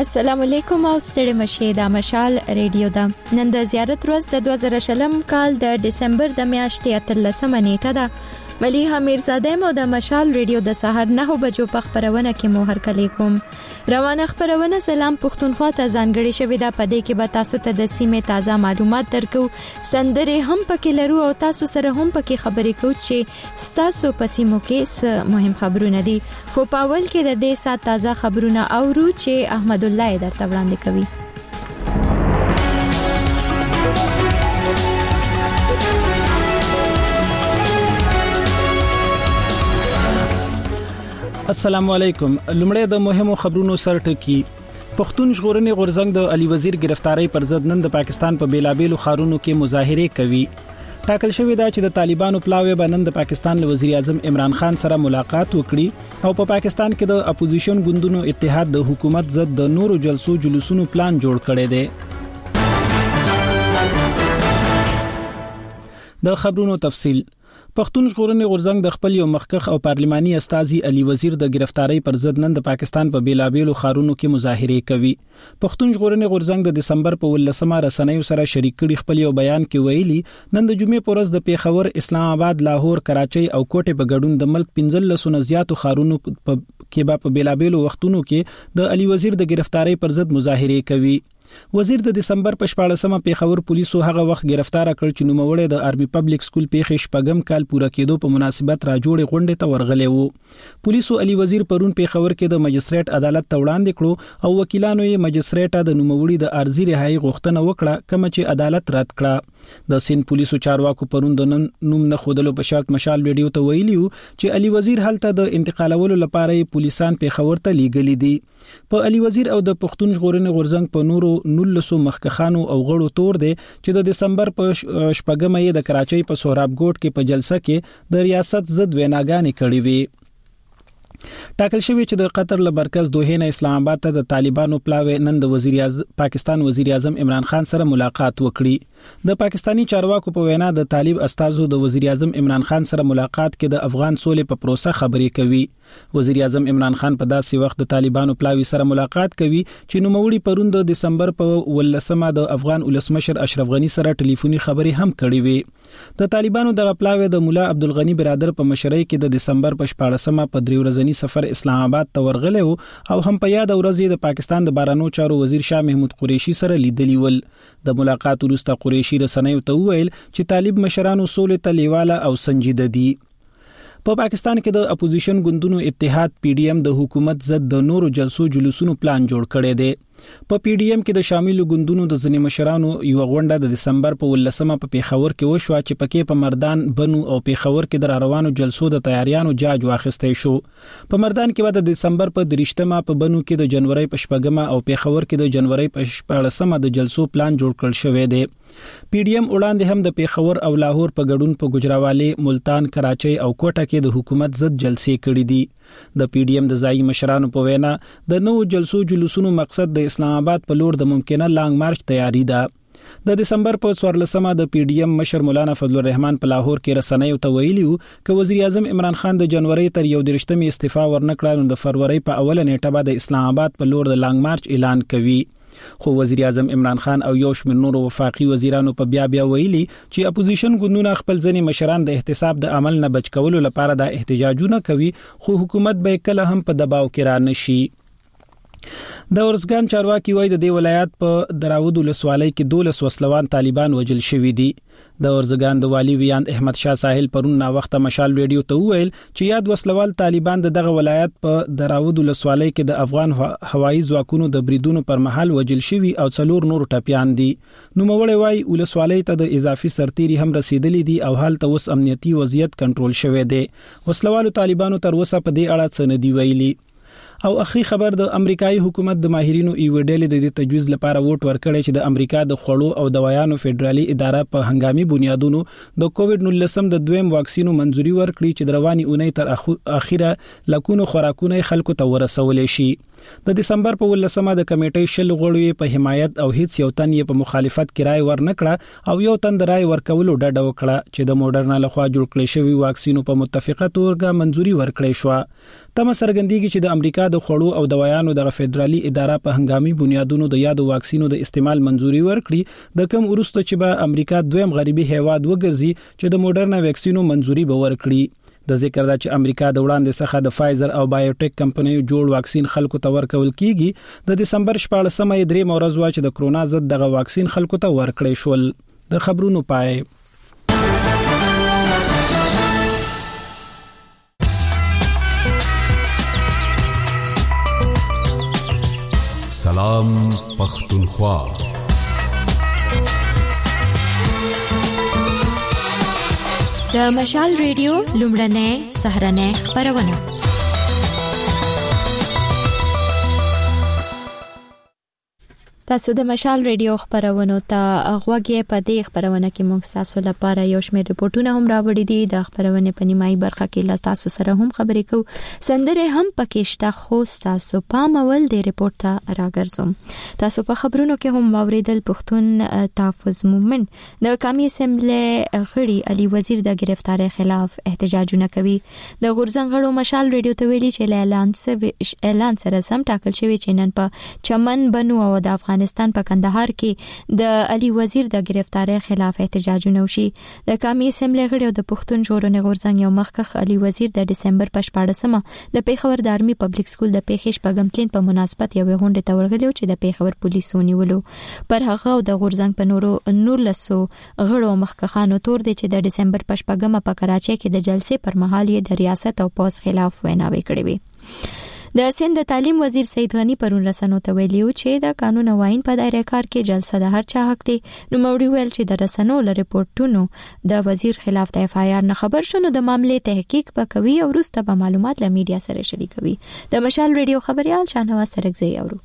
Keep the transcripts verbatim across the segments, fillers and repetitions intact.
السلام علیکم او ستړي مشه د مشال ریډیو دا نن د زیارت ورځ د دوه زره شلم کال د دسمبر د میاشتې اتلسمه نیټه ده. مليحه میرزاده مو د مشال ریډیو د سحر نه بجو په خبرونه کې مو هرکلی کوم. روانه خبرونه سلام پښتونخوا ته ځانګړي شوې ده. په دې کې به تاسو ته د سیمې تازه معلومات درکو، سندري هم پکې لرو او تاسو سره هم پکې خبرې کوو چې تاسو په سیمو کې څه مهم خبرونه دي. خو په اول کې د دې سات تازه خبرونه اورو چې احمد الله درته وړاندې کوي. السلام علیکم. لمړی د مهمو خبرونو سرټکی. پښتون ژغورنې غورځنګ د علي وزیر گرفتاری پر ضد نن د پاکستان په بیلابېلو ښارونو کې مظاهره کوي. ټاکل شوی دا چې د طالبانو پلاوی به نن د پاکستان له وزیر اعظم عمران خان سره ملاقات وکړي او په پا پاکستان کې د اپوزیشن ګوندونو اتحاد د حکومت ضد د نورو جلسو جلوسونو پلان جوړ کړی دی. د خبرونو تفصیل. پښتون ژغورنې غورځنګ د خپل یو مخکخ او پارلماني استازي علي وزیر د گرفتاری پر ضد نن د پاکستان په بیلابېلو ښارونو کې مظاهره کوي. پښتون ژغورنې غورځنګ د دسمبر په ولسمه رسنیو سره شریک کړي خپل یو بیان کې ویلي نن د جمعې په ورځ د پیښور، اسلام آباد، لاهور، کراچۍ او کوټې په ګډون د ملک پنځلس نه زیاتو ښارونو کې په بیلابېلو وختونو کې د علي وزیر د گرفتاری پر ضد مظاهره کوي. وزیر د دسمبر په شپاړسمه پیښور پولیسو هغه وخت گرفتار کړ چې نوموړی د آرمي پبلک سکول پیښې شپږم کال پوره کېدو په مناسبت راجوړې غونډې ته ورغلی وو. پولیسو علي وزیر پرون پیښور کې د مجستریټ عدالت ته وړاندې کړو او وکیلانو یې مجستریټ د نوموړي د ارزي رهایی غوښتنه وکړه کوم چې عدالت رد کړه. د سین پولیسو چارواکو پرون د نوم نه خودلو په شرط مشال ویډیو ته ویلیو چې علي وزیر هلته د انتقالولو لپاره پولیسان پیښور ته لیږلي دي. په علي وزیر او د پښتون ژغورنې غورځنګ په نورو نولسو مخکخانو او غړو تور دي چې د دسمبر په شپږمه یې د کراچۍ په سوراب ګوټ کې په جلسه کې د ریاست ضد ویناګانې کړې وي. ټاکل شوی چې د قطر له مرکز دوحه نه اسلام آباد ته د طالبانو پلاوی نن د وزیر اعظم پاکستان وزیر اعظم عمران خان سره ملاقات وکړي. د پاکستانی چارواکو په وینا د طالب استازو د وزیر اعظم عمران خان سره ملاقات کې د افغان سولې په پروسه خبرې کوي. وزیر اعظم عمران خان په داسې وخت د طالبانو پلاوی سره ملاقات کوي چې نوموړي پرون د دسمبر په ولسمه د افغان ولسمشر اشرف غنی سره ټلیفوني خبرې هم کړې وي. د طالبانو د پلاوی د مولا عبدالغنی برادر په مشرۍ کې د دسمبر په شپاړسمه په درې ورځنی سفر اسلام آباد ته ورغلی او هم په یاد ورځ د پاکستان د بهرنیو چارو وزیر شاه محمود قریشي سره لیدلی ول. د ملاقات وروسته قریشي رسنیو ته وویل چې طالب مشرانو سولې ته لیواله او سنجیده دي. په پا پاکستان کې د اپوزیشن ګوندونو اتحاد پی ډی ایم د حکومت ضد د نورو جلسو جلوسونو پلان جوړ کړی دی. په پی ډی ایم کې د شامل ګوندونو د ځینې مشرانو یو غونډه د دسمبر په ولسمه په پیښور کې وشو چې پکې په مردان، بنو او پیښور کې د روانو جلسو د تیاریانو جاج واخیستې شو. په مردان کې د دسمبر په دریشتمه، په بنو کې د جنوري په شپږمه او پیښور کې د جنوري په شپاړسمه د جلسو پلان جوړ کړل شوی دی. پی ډی ایم وړاندې هم د پیښور او لاهور په ګډون په ګجراوالي، ملتان، کراچۍ او کوټه کې د حکومت ضد جلسې کړې دي. د پی ډی ایم د ځایي مشرانو په وینا د نوو جلسو جلوسونو مقصد د اسلام آباد په لور د ممکنه لانګ مارچ تیاری ده. د دسمبر په څوارلسمه د پی ډی ایم مشر مولانا فضل الرحمن په لاهور کې رسنیو ته ویلیو چې وزیر اعظم عمران خان د جنوري تر یو درشتمې استعفا ورنکړه نو د فروری په اوله نیټه به د اسلام آباد په لور د لانګ مارچ اعلان کوي. خو وزیر اعظم عمران خان او یو شمېر نورو وفاقي وزیرانو په بیا بیا ویلي چې اپوزیشن ګوندونه خپل ځینې مشران د احتساب د عمل نه بچ کولو لپاره د احتجاجونه کوي، خو حکومت به کله هم په دباو کې را نشي. د ورزګان چارواکي وایي د دې ولایت په دراود ولسوالۍ کې دولس وسلوان طالبان وژل شوي دي. د ورزګان د والی ویاند احمد شاه ساحل پرون نا وخت مشال ویډیو ته ویل چې یاد وسلوال طالبان د دغه ولایت په دراود ولسوالۍ کې د افغان هوایي ځواکونو د بریدونو پر مهال وژل شوي او څلور نور ټپيان دي. نوموړی وایي ولسوالۍ ته د اضافي سرتيري هم رسیدلې دي او حالت اوس امنیتي وضعیت کنټرول شوی دی. وسلوالو طالبانو تر اوسه په دې اړه څه نه دی ویلي. او اخري خبر د امریکایي حکومت د ماهرینو ایو ډلې د تجویز لپاره ووټ ورکړی چې د امریکا د خوړو او دوايانو فدرالي اداره په هنګامي بنیادونو د کووډ نولس د دویم واکسینو منځوري ورکړي چې د رواني اونۍ تر اخیره لکونو خوراکونه خلکو ته ورسول شي. د دسمبر په ولسمه د کمیټې شل غړي په حمایت او هیڅ یو تن یې په مخالفت کې رائے ورنکړه او یو تن د رائے ورکولو ډډه وکړه چې د موډرنا لخوا جوړ کړی شوی واکسینو په متفقه توګه منځوري ورکړی شو. تم سرګندېږي چې د امریکا د خوړو او دوايانو د فدرالي اداره په هنګامي بنیادونو د یادو واکسینو د استعمال منزوري ورکړي د کوم ورسته چې به امریکا دویم غریبي هیواد وګرځي چې د موډرنا واکسینو منزوري به ورکړي د ذکر دا چې امریکا د وړاندې څخه د فایزر او بایوټیک کمپنیو جوړ واکسین خلکو ته ورکول کیږي د دسمبر شپاړسمه درې مورز وا چې د کرونا ضد دغه واکسین خلکو ته ورکړی شول د خبرونو پای سلام پختونخوا د مشال ریډیو لومړنۍ سهرنۍ خبرونه تاسو د مشال ریډیو خبرونه ته غوږی په دې خبرونه کې موږ تاسو لپاره یو شمېر ریپورتونه هم راوړي دي د خبرونه په نیمایي برخه کې لا تاسو سره هم خبرې کوو سندره هم پکې شته خو تاسو پام اول د ریپورت ته راګرځوم تاسو په خبرونو کې هم واوریدل پښتون تحفظ مومنت د قومي اسمبلی غړي علي وزیر د گرفتاری خلاف احتجاجونه کوي د غورزنګ غړو مشال ریډیو ته ویلي چې اعلان سره اعلان سره سم ټاکل شوی چې نن په چمن بنو او د افغانستان په کندهار کې د علي وزیر د گرفتاری خلاف احتجاجونه وشي د قومي اسمبلی غړي او د پښتون ژغورنې غورځنګ یو مخکخ علي وزیر د دسمبر په شپاړسمه د پیښور د آرمي پبلک سکول د پیښې شپږم تلین په مناسبت یو غونډه ته ورغلي چې د پیښور پولیسو نیولو پر هغه او د غورځنګ په نورو نورلسو غړو مخکخانو تور دي چې د دسمبر په شپږمه په کراچۍ کې د جلسې پر مهال یې د ریاست او پوز خلاف ویناوي کړې وي د سند د تعلیم وزیر سید غنی پرون رسنو ته ویلي چې د قانون او آئین په دایره کار کې جلسه د هر چا حق دی نو موري ویل چې د رسنو ل ریپورتونو د وزیر خلاف د اف آی آر نه خبر شونه د معاملې تحقیق وکوي او وروسته به معلومات له میډیا سره شریکوي د مشال ریډیو خبريال شاهنواز سرکزی اورو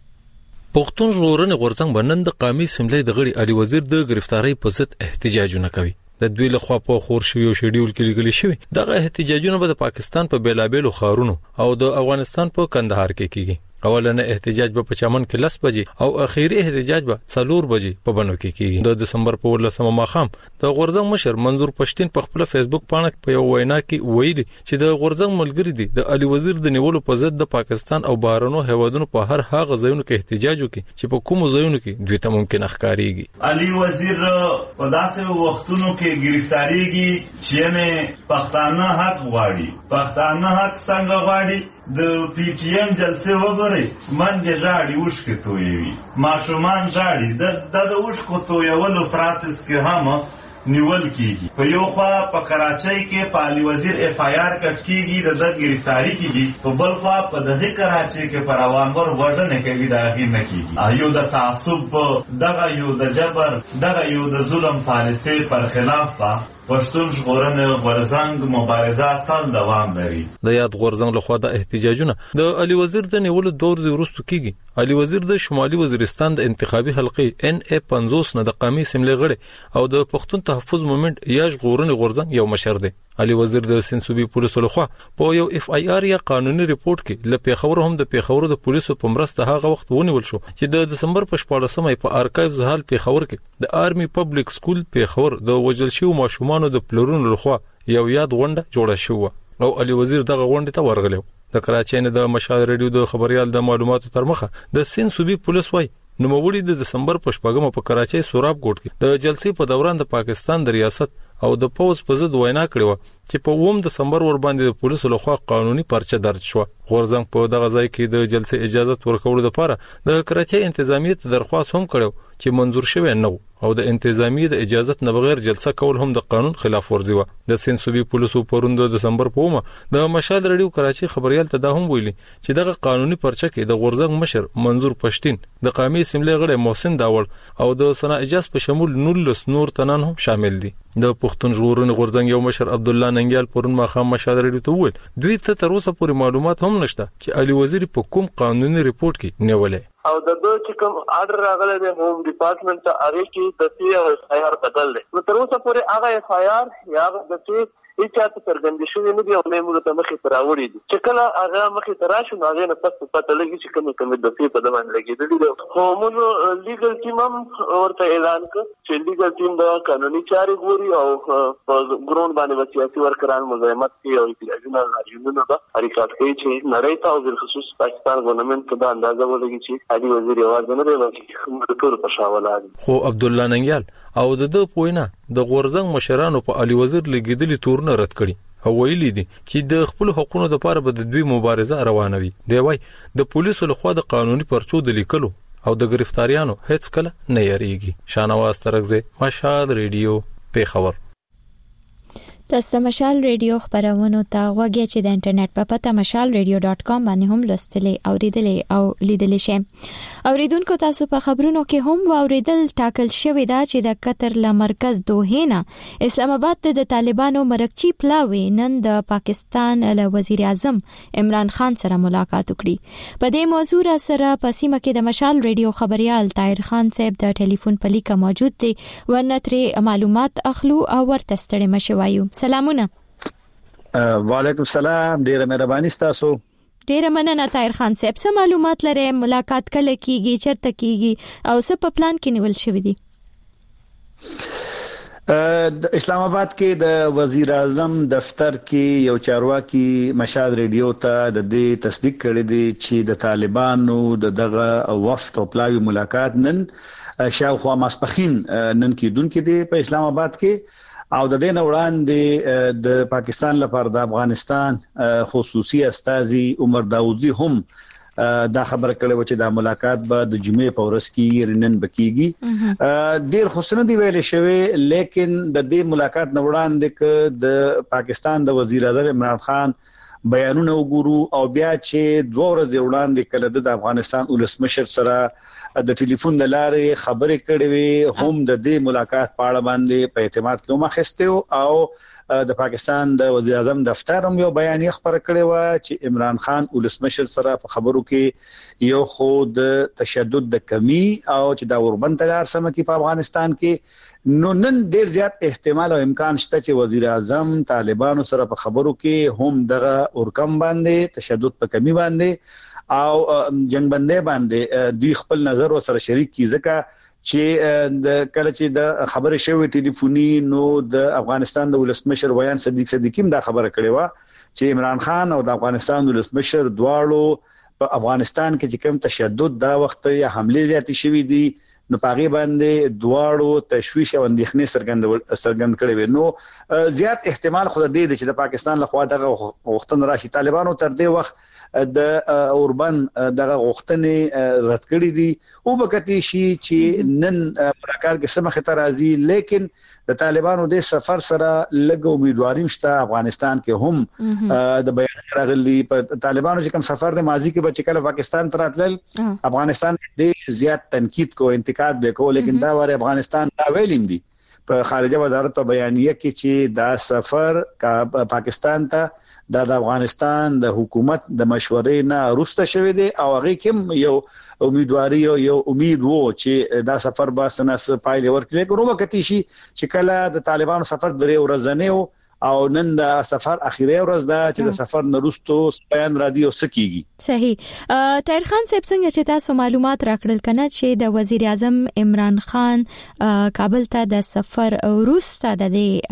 پښتون ژغورنې غورځنګ بنن د قومي اسمبلی د غړي علي وزیر د گرفتاری په ضد احتجاجونه کوي د دوی له خوا په خور شوی او شیډول کې لګل شوی دغه احتجاجونه به د پاکستان په بیلابېلو خارونو او د افغانستان په کندهار کې کیږي اولنه احتجاج به په چمن کې لس بجې او اخیری احتجاج به څلور بجې په بنو کې کیږي د دسمبر په ولسمه ماخام د غورځنګ مشر منظور پښتين په خپل فیسبوک باندې په یو وینا کې ویلي چې د غورځنګ ملګری دي د علي وزیر د نیولو په ضد د پاکستان او بهرنو هیوادونو په هر هغه ځایونو کې احتجاج وکړي چې په کومو ځایونو کې دوی ته ممکن ښکاریږي علي وزیر په داسې وختونو کې گرفتاریږي چې نه پښتانه حق غواړي پښتانه حق څنګه غواړي د پی ټی ایم جلسه وګورئ من دې جاړي وشکه توي ماشومان جاړي د د وشکو تویولو پروسس کې هم نیول کیږي په یو خوا په کراچۍ کې په علي وزیر اف آی آر کټ کیږي د د گرفتاری کیږي په بل خوا په دغه کراچۍ کې پر عوامر وژنه کوي دا هغه نه کیږي یو د تعصب دغه یو د جبر دغه یو د ظلم پالیسۍ پر خلاف پښتون ژغورنې غورځنګ مبارزه تل دوام لري د یاد غورځنګ لخوا د احتجاجونه د علي وزیر د نیولو دور دی وروسته کیږي علي وزیر د شمالي وزیرستان د انتخابي حلقې ان ای پنځوس نه د قومي اسمبلی غړي او د پښتون تحفظ مومنت یا ژغورنې غورځنګ یو مشر دی علي وزیر د سنسوبي پولیسو لخوا په یو اف آی آر یا قانوني ریپورت کې ل پیښور هم د پیښور د پولیسو په مرسته هغه وخت ونیول شو چې د دسمبر په شپاړسمه په ارکایوز حال پیښور کې د آرمي پبلک سکول پیښور د وجل شو ماشومانو د پلرونو لخوا یو یاد غونډه جوړه شو او علي وزیر دغه غونډه ته ورغلو د کراچۍ نه د مشال ریډیو د خبريال د معلوماتو تر مخه د سنسوبي پولیس وای نو مولوی د دسمبر په شپږمه په کراچۍ سوراب ګوټ کې د جلسې په دوران د پاکستان د ریاست او د پوز په ضد وینا کړې و چې په اووم دسمبر ور باندې د پولیسو لخوا قانوني پرچه درج شو غورځنګ په دغه ځای کې د جلسې اجازه ورکولو لپاره د کراچۍ انتظامیه ته درخواست هم کړو چې منظور شوی نه او د انتظامیه د اجازه نه بغیر جلسه کول هم د قانون خلاف ورزي و د سنسوبي پولیسو پروند د دسمبر په اومه د مشال ریډیو کراچۍ خبريال ته دا هم ویلي چې دغه قانوني پرچه کې د غورځنګ مشر منظور پښتين د قومي اسمبلی غړي محسن داول او د سنا اجاز په شمول نولس نور تنان هم شامل دي د پښتون ژغورنې غورځنګ یو مشر عبد الله ننګیال پرون ماخام مشال ریډیو ته ویل دوی ته تر اوسه پورې معلومات هم نشته چې علي وزیر په کوم قانوني ریپورت کې نیولې او د دوی چې کوم آرډر راغلی دی هوم ډپارټمنټ ته هغه کې د سی او ایف آی آر بدل دی نو تر اوسه پورې هغه ایف آی آر یا هغه د سی هیڅ څه څرګند شوی نه دی او نه موږ ته مخې ته راوړي دي چې کله هغه مخې ته راشي نو هغه نه پس پته لګي چې کومې کومې د دې په دمن لګېدلې ده. خو موږ لیګل ټیم هم ورته اعلان کړ چې لیګل ټیم د قانوني چارې ګوري او په ګراوند باندې وسیاسي ورکران مزاحمت کوي او احتجاجونه راځي دا حرکت کوي چې نړۍ ته او بالخصوص پاکستان ګورنمنت ته دا اندازه ولګي چې علي وزیر یوازې نه دی بلکې موږ ټول په شاوله دي. خو عبد الله ننګیال او د د پوینه د غورزنګ مشرانو په علي وزیر لګیدلې تورونه رد کړي او ویلي دي چې د خپل حقوقو لپاره به د دوی مبارزه روانوي. دی وای د پولیسو لخوا د قانوني پرچو د لیکلو او د گرفتاریانو هیڅ کله نه یریږي. شانواز ترغزه مشال ریډیو پیښور. تاسو مشال ریډیو خبرونه ته وګورئ چې د انټرنیټ په پته مشال ریډیو ډاٹ کام باندې هم لوستلې او لیدلې او لیدلې شئ. اوریدونکو تاسو په خبرونو کې هم واوریدل ټاکل شوې ده چې د قطر له مرکز دوحه نه اسلام آباد ته د طالبانو مرکچی پلاوي نن د پاکستان له وزیر اعظم عمران خان سره ملاقات وکړي. په دې موضوع سره په سیمه کې د مشال ریډیو خبريال طاهر خان صاحب د ټلیفون په لیکه موجود دی ورنه ترې معلومات اخلو او ورته ستړي مشوایو. سلامونه. وعلیکم السلام، ډیره مهرباني تاسو. ډیره مننه طاهر خان صاحب. څه معلومات لرئ؟ ملاقات کله کیږي، چیرته کیږي او څه په پلان کې نیول شوی دی؟ د اسلام آباد کې د وزیر اعظم دفتر کې یو چارواکي مشال ریډیو ته د دې تصدیق کړی دی چې د طالبانو د دغه وفد او پلاوی ملاقات نن شاوخوا ماسپخین نن کېدونکې دی په اسلام آباد کې او د دې وړاندې د پاکستان لپاره د افغانستان خصوصي استاذي عمر داوودي هم دا خبره کړې و چې دا ملاقات به د جمعې په ورځ کې رنن بکیږي. ډیر خوشنه دی ویل شوی لیکن د دې ملاقات نه وړاندې ک د پاکستان د وزیر اعظم عمران خان بیانونه وګورو او بیا چې دوه ورځې وړاندې کله د افغانستان ولسمشر سره د ټلیفون د لارې خبرې کړې وي هم د دې ملاقات په اړه باندې په اعتماد کې مخسته او د پاکستان د وزیر اعظم دفتر هم یو بیانیه خبره کړې و چې عمران خان ولسمشر سره په خبرو کې یو خود تشدد د کمی او چې دا اوربند تلار سم کې په افغانستان کې نو نن ډیر زیات احتمال او امکان شته چې وزیر اعظم طالبانو سره په خبرو کې هم دغه اورکم باندې تشدد په کمی باندې او جنگ بندې باندې دوی خپل نظر سره شریک کی ځکه چې د کله چې د خبره شوی ټلیفوني نو د افغانستان د ولسمشر ویان صدیق صدیقیم دا خبره کړې و چې عمران خان او د افغانستان ولسمشر دواړو په افغانستان کې چې کوم تشدد دا وخت یا حمله زیاتې شوې دي نو پاغي باندې دواړو تشویش او اندېښنې سرګند سرګند کړي وي. نو زیات احتمال خو د دې چې د پاکستان لخوا دغه وختن راشي طالبانو تر دې وخت د اوربن دغه غوښتنې رد کړې دي او بکتی شي چې نن ملاقات کې سمخه ترازی لیکن د طالبانو د سفر سره لږ امیدواریم شته. افغانستان کې هم د بیان راغلي په طالبانو چې کوم سفر د ماضي کې بچ کله پاکستان ته راتلل افغانستان ډېر زیات تنقید کو انتقاد وکړو لیکن دا واره افغانستان دا ویلیم دي په خارجه وزارت په بیانیه کې چې دا سفر کا پاکستان ته د افغانستان د حکومت د مشورې نه روسته شوی دی او هغه کوم یو امیدواري او یو امید وو چې دا سفر به سنس پایله ورکړي کوم وخت شي چې کله د طالبانو سفر درې ورځې او نن د سفر اخیری ورځ دا چې د سفر نرستو بیان را دي او سکیږي. صحیح. طاهر خان صاحب څنګه چې تاسو معلومات راکړل کنه چې د وزیر اعظم عمران خان کابل ته د سفر وروسته د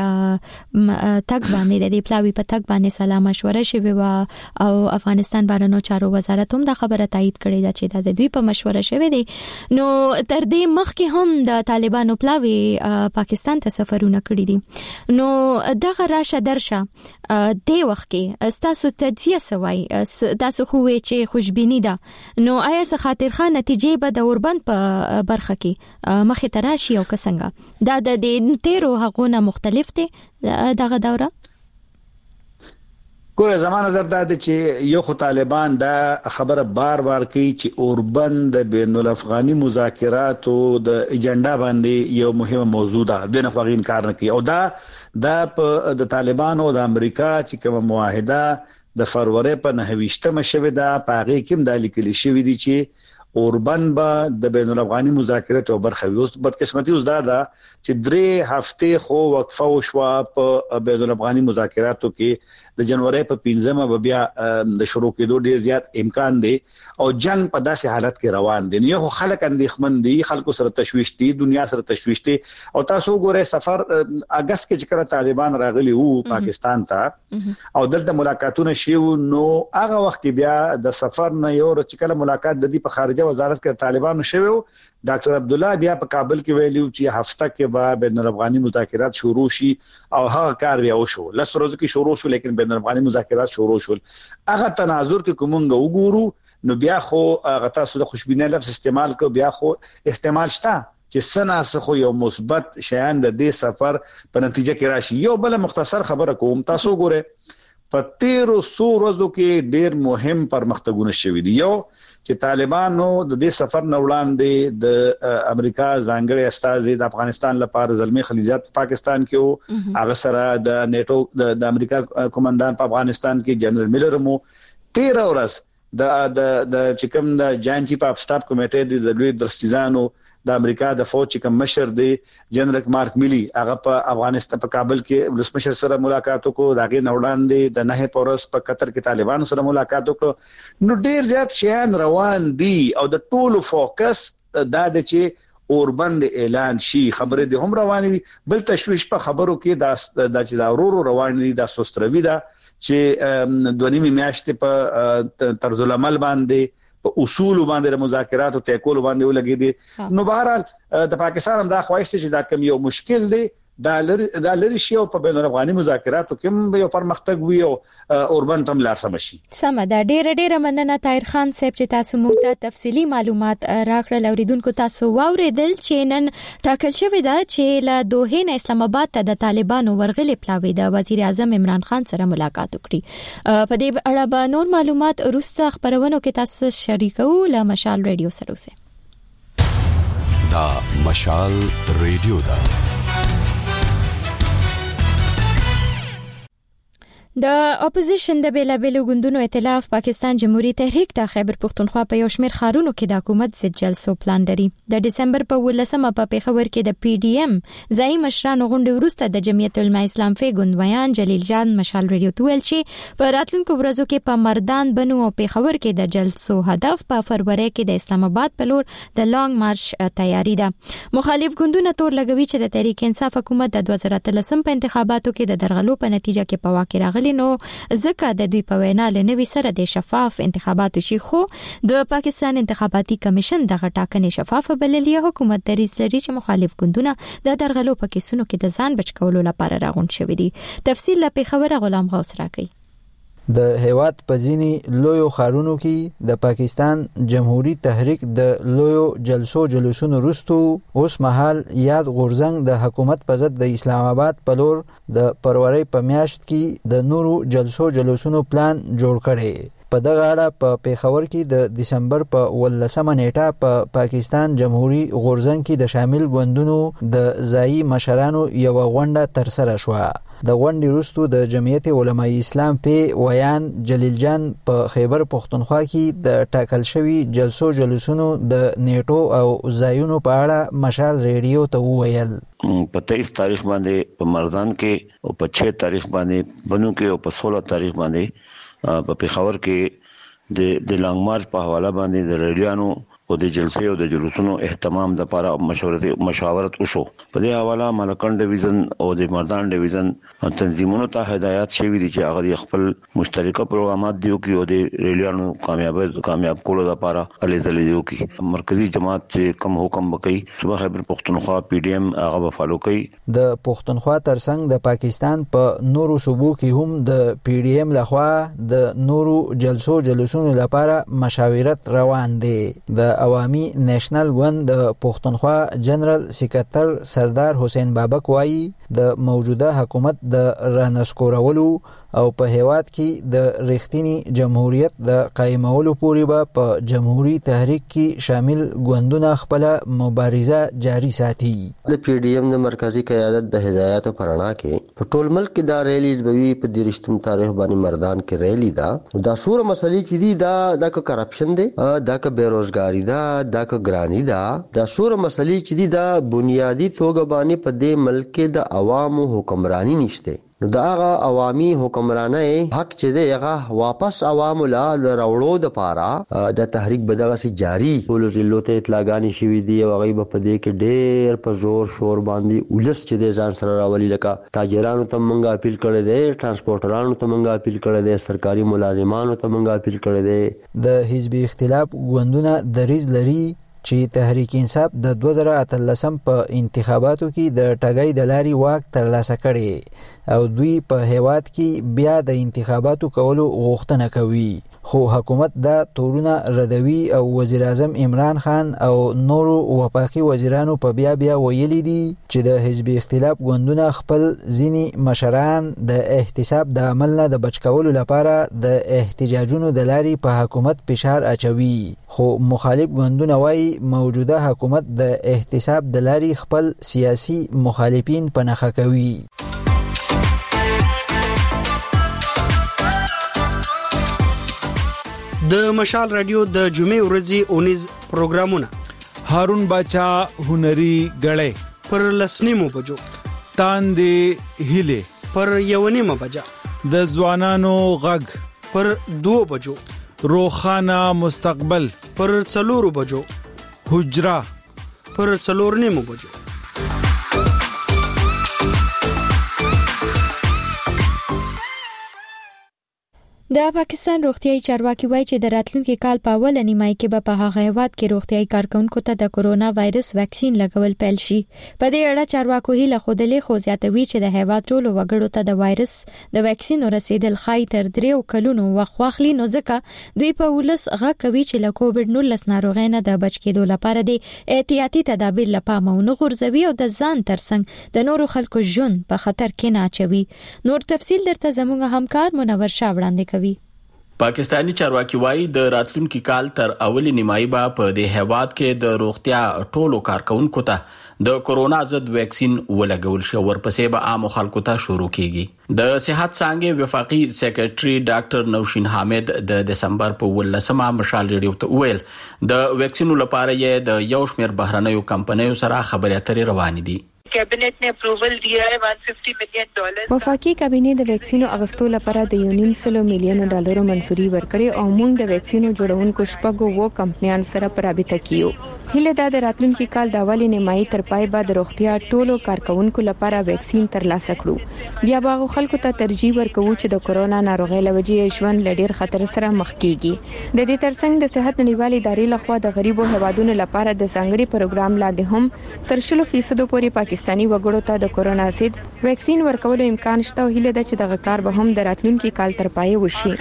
دې تګ باندې د دې پلاوی په تګ باندې سلام مشوره شوی و او افغانستان بهرنیو چارو وزارت هم دا خبره تایید کړې ده چې د دوی په مشوره شوی دی. نو تر دې مخکې هم د طالبانو پلاوی پاکستان ته سفرونه کړی دي. نو دغه راشه درشه د وخت کې تاسو تجزیه سوای تاسو خو چې خوشبینی ده نو آیا څه خاطر خان نتیجې به د اوربند په برخه کې مخې ته راشي او څنګه دا د تیرو حقونه مختلف دي دغه دوره؟ ګوره زمانه درته د چې یو خو طالبان دا خبره بار بار کوي چې اوربند د بین الافغاني مذاکراتو د ایجنډا باندې یو مهمه موضوع ده د نه فغین کار نه کوي او دا د د طالبانو د امریکا چې کوم معاهده د فروری په نهه ویشتمه شوه دا پاغي کوم د لیکل شوی دي چې اوربن با د بین الافغاني مذاکرات او برخه وي. اوس بدقسمتي اوس دا ده چې درې هفته خو وقفه وشو په بین الافغاني مذاکراتو کې د جنوري په پنځمه بیا د شروع کېدو ډیر زیات امکان دی او جنگ په داسې حالت کې روان دي. یو خلک اندېښمن دي، خلکو سره تشويش دي، دنیا سره تشويش دي. او تاسو ګورئ سفر اگست کې چې کړه طالبان راغلي وو پاکستان ته او دلته ملاقاتونه شیو، نو هغه وخت بیا د سفر نه یو چې کله ملاقات د دې په خارجه وزارت کې طالبانو شوی، ډاکټر عبد الله بیا په کابل کې ویلو چې هفته کې به بین الافغاني مذاکرات شروع شي او هغه کار بیا وشو. لس ورځې کې شروع شو لیکن بین الافغاني مذاکرات شروع شول. هغه تناظر کې کومنګ وګورو نو بیا خو هغه تاسو د خوشبینه لفظ استعمال کو، بیا خو احتمال شته چې سناسه خو یو مثبت شیان د دې سفر په نتیجه کې راشي. یو بل مختصر خبره کوم، تاسو ګوره په تیرو سو ورځو کې ډیر مهم پرمختګونه شوي دي. یو چې طالبانو د دې سفر نه وړاندې د امریکا ځانګړي استازي د افغانستان لپاره زلمی خلیجات پاکستان کې وو، هغه سره د نیټو د امریکا کمانډان په افغانستان کې جنرال میلر مو تیرا ورځ د د د چکم د جاینټ چیف اف سټاف کمیټې د لوی درستیزانو د امریکا د فوج کوم مشر دی جنرال مارک میلی، هغه په افغانستان په کابل کې ولسمشر سره ملاقات وکړو. داغه نوړاندې د نه پورس په قطر کې طالبانو سره ملاقات وکړو. نو ډیر زیات شیان روان دي او د ټولو فوکس دا د چې اوربن د اعلان شي خبره د هم رواني، بل تشويش په خبرو کې دا د چې دا ورو روان دي د سوستروي دا چې دونی میاشتې په طرز العمل باندې په اصول باندې مذاکرات او تکول باندې ولګي دي. نو بهرحال د پاکستان هم دا خواهش چې دا کم یو مشکل دی دا لري دا لري شی او په بین الافغاني مذاکراتو کې یو پرمختګ وي او اوربن تم لار سم شي. سم دا ډېر ډېر مننه طاهر خان صاحب چې تاسو موږ ته تفصيلي معلومات راکړل. اوریدونکو تاسو واوریدل چې نن ټاکل شوی دا چې له دوحه نه اسلام آباد ته د طالبانو ورغلي پلاوی د وزیر اعظم عمران خان سره ملاقات وکړي. په دې اړه به نور معلومات وروسته خبرونو کې تاسو شریکو له مشال ریډیو سره اوسئ. دا مشال ریډیو دا د اپوزیشن د بیلابیلو ګوندونو ائتلاف پاکستان جمهوریت تحریک د خیبر پختونخوا په یو شمېر ښارونو کې د حکومت ضد جلسو پلان لري. د دسمبر په ولسمه په پیښور کې د پی ډی ایم ځای مشرانو غونډې وروسته د جمعیت العلماء اسلام فی ګوندویان جلیل جان مشال ریډیو ته ویل چې په راتلونکو ورځو کې په مردان بنو او پیښور کې د جلسو هدف په فروری کې د اسلام آباد په لور د لانګ مارش تیاری ده. مخالف ګوندونه تور لګوي چې د تحریک انصاف حکومت د دوه زره اتلسم په انتخاباتو کې د درغلو په نتیجه کې په واقع راغلی، نو ځکه د دوی په وینا لنوي سره د شفاف انتخاباتو شي. خو د پاکستان انتخاباتي کمیشن دغه ټاکنې شفافه بللې. حکومت دریځ لري چې مخالف ګوندونه د درغلو په کیسونو کې د ځان بچ کولو لپاره راغونډ شوي دي. تفصیل له پیښور غلام غوث راکړي. د هیواد په ځینی لویو ښارونو کې د پاکستان جمهوریت تحریک د لویو جلسو جلوسونو وروسته اوس مهال یاد غورځنګ د حکومت په ضد د اسلام آباد په لور د فروری په میاشت کې د نورو جلسو جلوسونو پلان جوړ کړي. په دغه اړه په پیښور کې د دسمبر په ولسمه نیټه په پاکستان جمهوریت غورځنګ کې د شامل ګوندونو د ځایي مشرانو یو غونډه تر سره شوه. د غونډې وروسته د جمعیت علماء اسلام په ویان جلیل جان په خیبر پختونخوا کې د ټاکل شوی جلسو جلوسونو د نیټو او ځایونو په اړه مشال ریډیو ته وویل. په تیئیس تاریخ باندې په مردان کې او په چھ تاریخ باندې بنو کې او په سولہ تاریخ باندې په پیښور کې د د لانګ مارچ په حواله باندې د ریلیانو او د جلسې او د جلوسونو اهتمام د لپاره مشورت مشاورت وشو. په دې حواله ملکن ډیویژن او د مردان ډیویژن تنظیمونو ته هدایت شوی دي چې هغه خپل مشترکه پروګرامات دیو کې او د ریلیانو کامیاب کامیاب کولو لپاره الې ځلې دیو کې مرکزی جماعت چې کم حکم وکړي صبح خیبر پختونخوا پی ډی ایم هغه به فالو کوي. د پختونخوا ترڅنګ د پاکستان په نورو صوبو کې هم د پی ډی ایم لخوا د نورو جلسو جلوسونو لپاره مشاورت روان دي. د عوامي نېشنل ګوند د پښتونخوا جنرال سکرټر سردار حسین بابک وایي د موجوده حکومت د رانسکورولو او په هیواد کې د ریښتینی جمهوریت د قائمولو پورې به په جمهوریت تحریک کې شامل ګوندونه خپل مبارزه جاری ساتي. د پی ډی ایم د مرکزی قیادت د هدایاتو پرانا کې په ټول ملک کې دا ریلی بوي په درشتم تاریخ باندې مردان کې ریلی دا دا سور مسلې چې دي دا د کرپشن دي دا ک بیروزګاری دا دا ک ګرانی دا دا سور مسلې چې دي دا بنیادی توګه باندې په دې ملک کې د عوامو حکمرانی نشته. نو دا هغه عوامي حکمرانه حق چې دی هغه واپس عوامو لا راوړو د پاره د تحریک بدغه سي جاری ټول ضلعو ته اطلاعګانی شوې دي او هغه په دې کې ډېر په زور شور باندې ولس چې دی ځان سره راولي لکه تاجرانو ته منګه اپیل کړي دي ترانسپورټرانو ته منګه اپیل کړي دي سرکاري ملازمانو ته منګه اپیل کړي دي. د حزبي اختلاف ګوندونه دریز لري چې تحریک انصاف د دوه زره اتلسم په انتخاباتو کې د ټاګۍ د لاري واک ترلاسه کړي او دوی په هیواد کې بیا د انتخاباتو کولو غوښتنه کوي، خو حکومت دا تورونه ردوي او وزیر اعظم عمران خان او نورو وفاقي وزیرانو په بیا بیا ویلي دي چې د حزب اختلاف ګوندونه خپل ځینی مشران د احتساب د عمل نه د بچ کولو لپاره د احتجاجونو د لاري په حکومت فشار اچوي، خو مخالف ګوندونه وايي موجوده حکومت د احتساب د لاري خپل سیاسي مخالفین پنهخه کوي. د مشال رادیو د جمعې ورځې اونیز پروګرامونه هارون باچا هنري غړې پر لسنیمو بجو تاندې هیله پر یونیمه بجا د ځوانانو غږ پر دو بجو روخانه مستقبل پر څلورو بجو حجرا پر څلور نیمو بجو. د پاکستان روغتیايي چارواکي وایي چې د راتلونکي کال په اوله نیمایي کې به په هغه هیواد کې روغتیايي کارکونکو ته د کورونا وایرس ویکسین لګول پیل شي. په دې اړه چارواکو هیله خوده خو زیاتوي چې د هیواد ټولو وګړو ته د وایرس د ویکسین رسیدل خای تر دریو کلونو وخت واخلي، نو ځکه دوی په ولس غږ کوي چې له کووډ نولس ناروغۍ نه د بچ کېدو لپاره د احتیاطي تدابیر لپاره مونږ غورځوي او د ځان ترڅنګ د نورو خلکو ژوند په خطر کې نه اچوي. نور تفصیل درته زموږ همکار منور شاه وړاندې کوي. پاکستانی چارواکي وایي د راتلونکي کال تر اولي نیمایي به په دې هیواد کې د روغتیا ټولو کارکونکو ته د کورونا ضد ویکسین ولګول شي، ورپسې به عام خلکو ته شروع کیږي. د صحت څانګې وفاقي سیکریټري ډاکټر نوشین حامد د دسمبر په ولسمه مشال ریډیو ته ویل د ویکسینو لپاره یې د یو شمېر بهرنیو کمپنیو سره خبرې اترې روانې دي. کابینټ نے اپروول دیا ہے ایک سو پچاس ملین ډالر. وفاقي کابینې د ویکسینو اغستو لپاره د یو نیم سلو میلیونو ډالرو منځوري ورکړې او موږ د ویکسینو جوړونکو شپږو وو کمپنیان سره په رابطه کیو. هله دا د راتلونکي کال د اولي نیمایي تر پای به د روغتیا ټولو کارکونکو لپاره ویکسین ترلاسه کړو. بیا به خلکو ته ترجیح ورکوو چې د کورونا ناروغۍ لوجې ژوند لډیر خطر سره مخ کیږي. د دې ترڅنګ د صحت نړیوالې ادارې لخوا د غریبو هوادونو لپاره د ځانګړي پروګرام لاندې هم تر شلو فیصدو پورې پاکستاني وګړو ته د کورونا ضد ویکسین ورکولو امکان شته او هیله ده چې دغه کار به هم د راتلونکي کال تر پای وشي.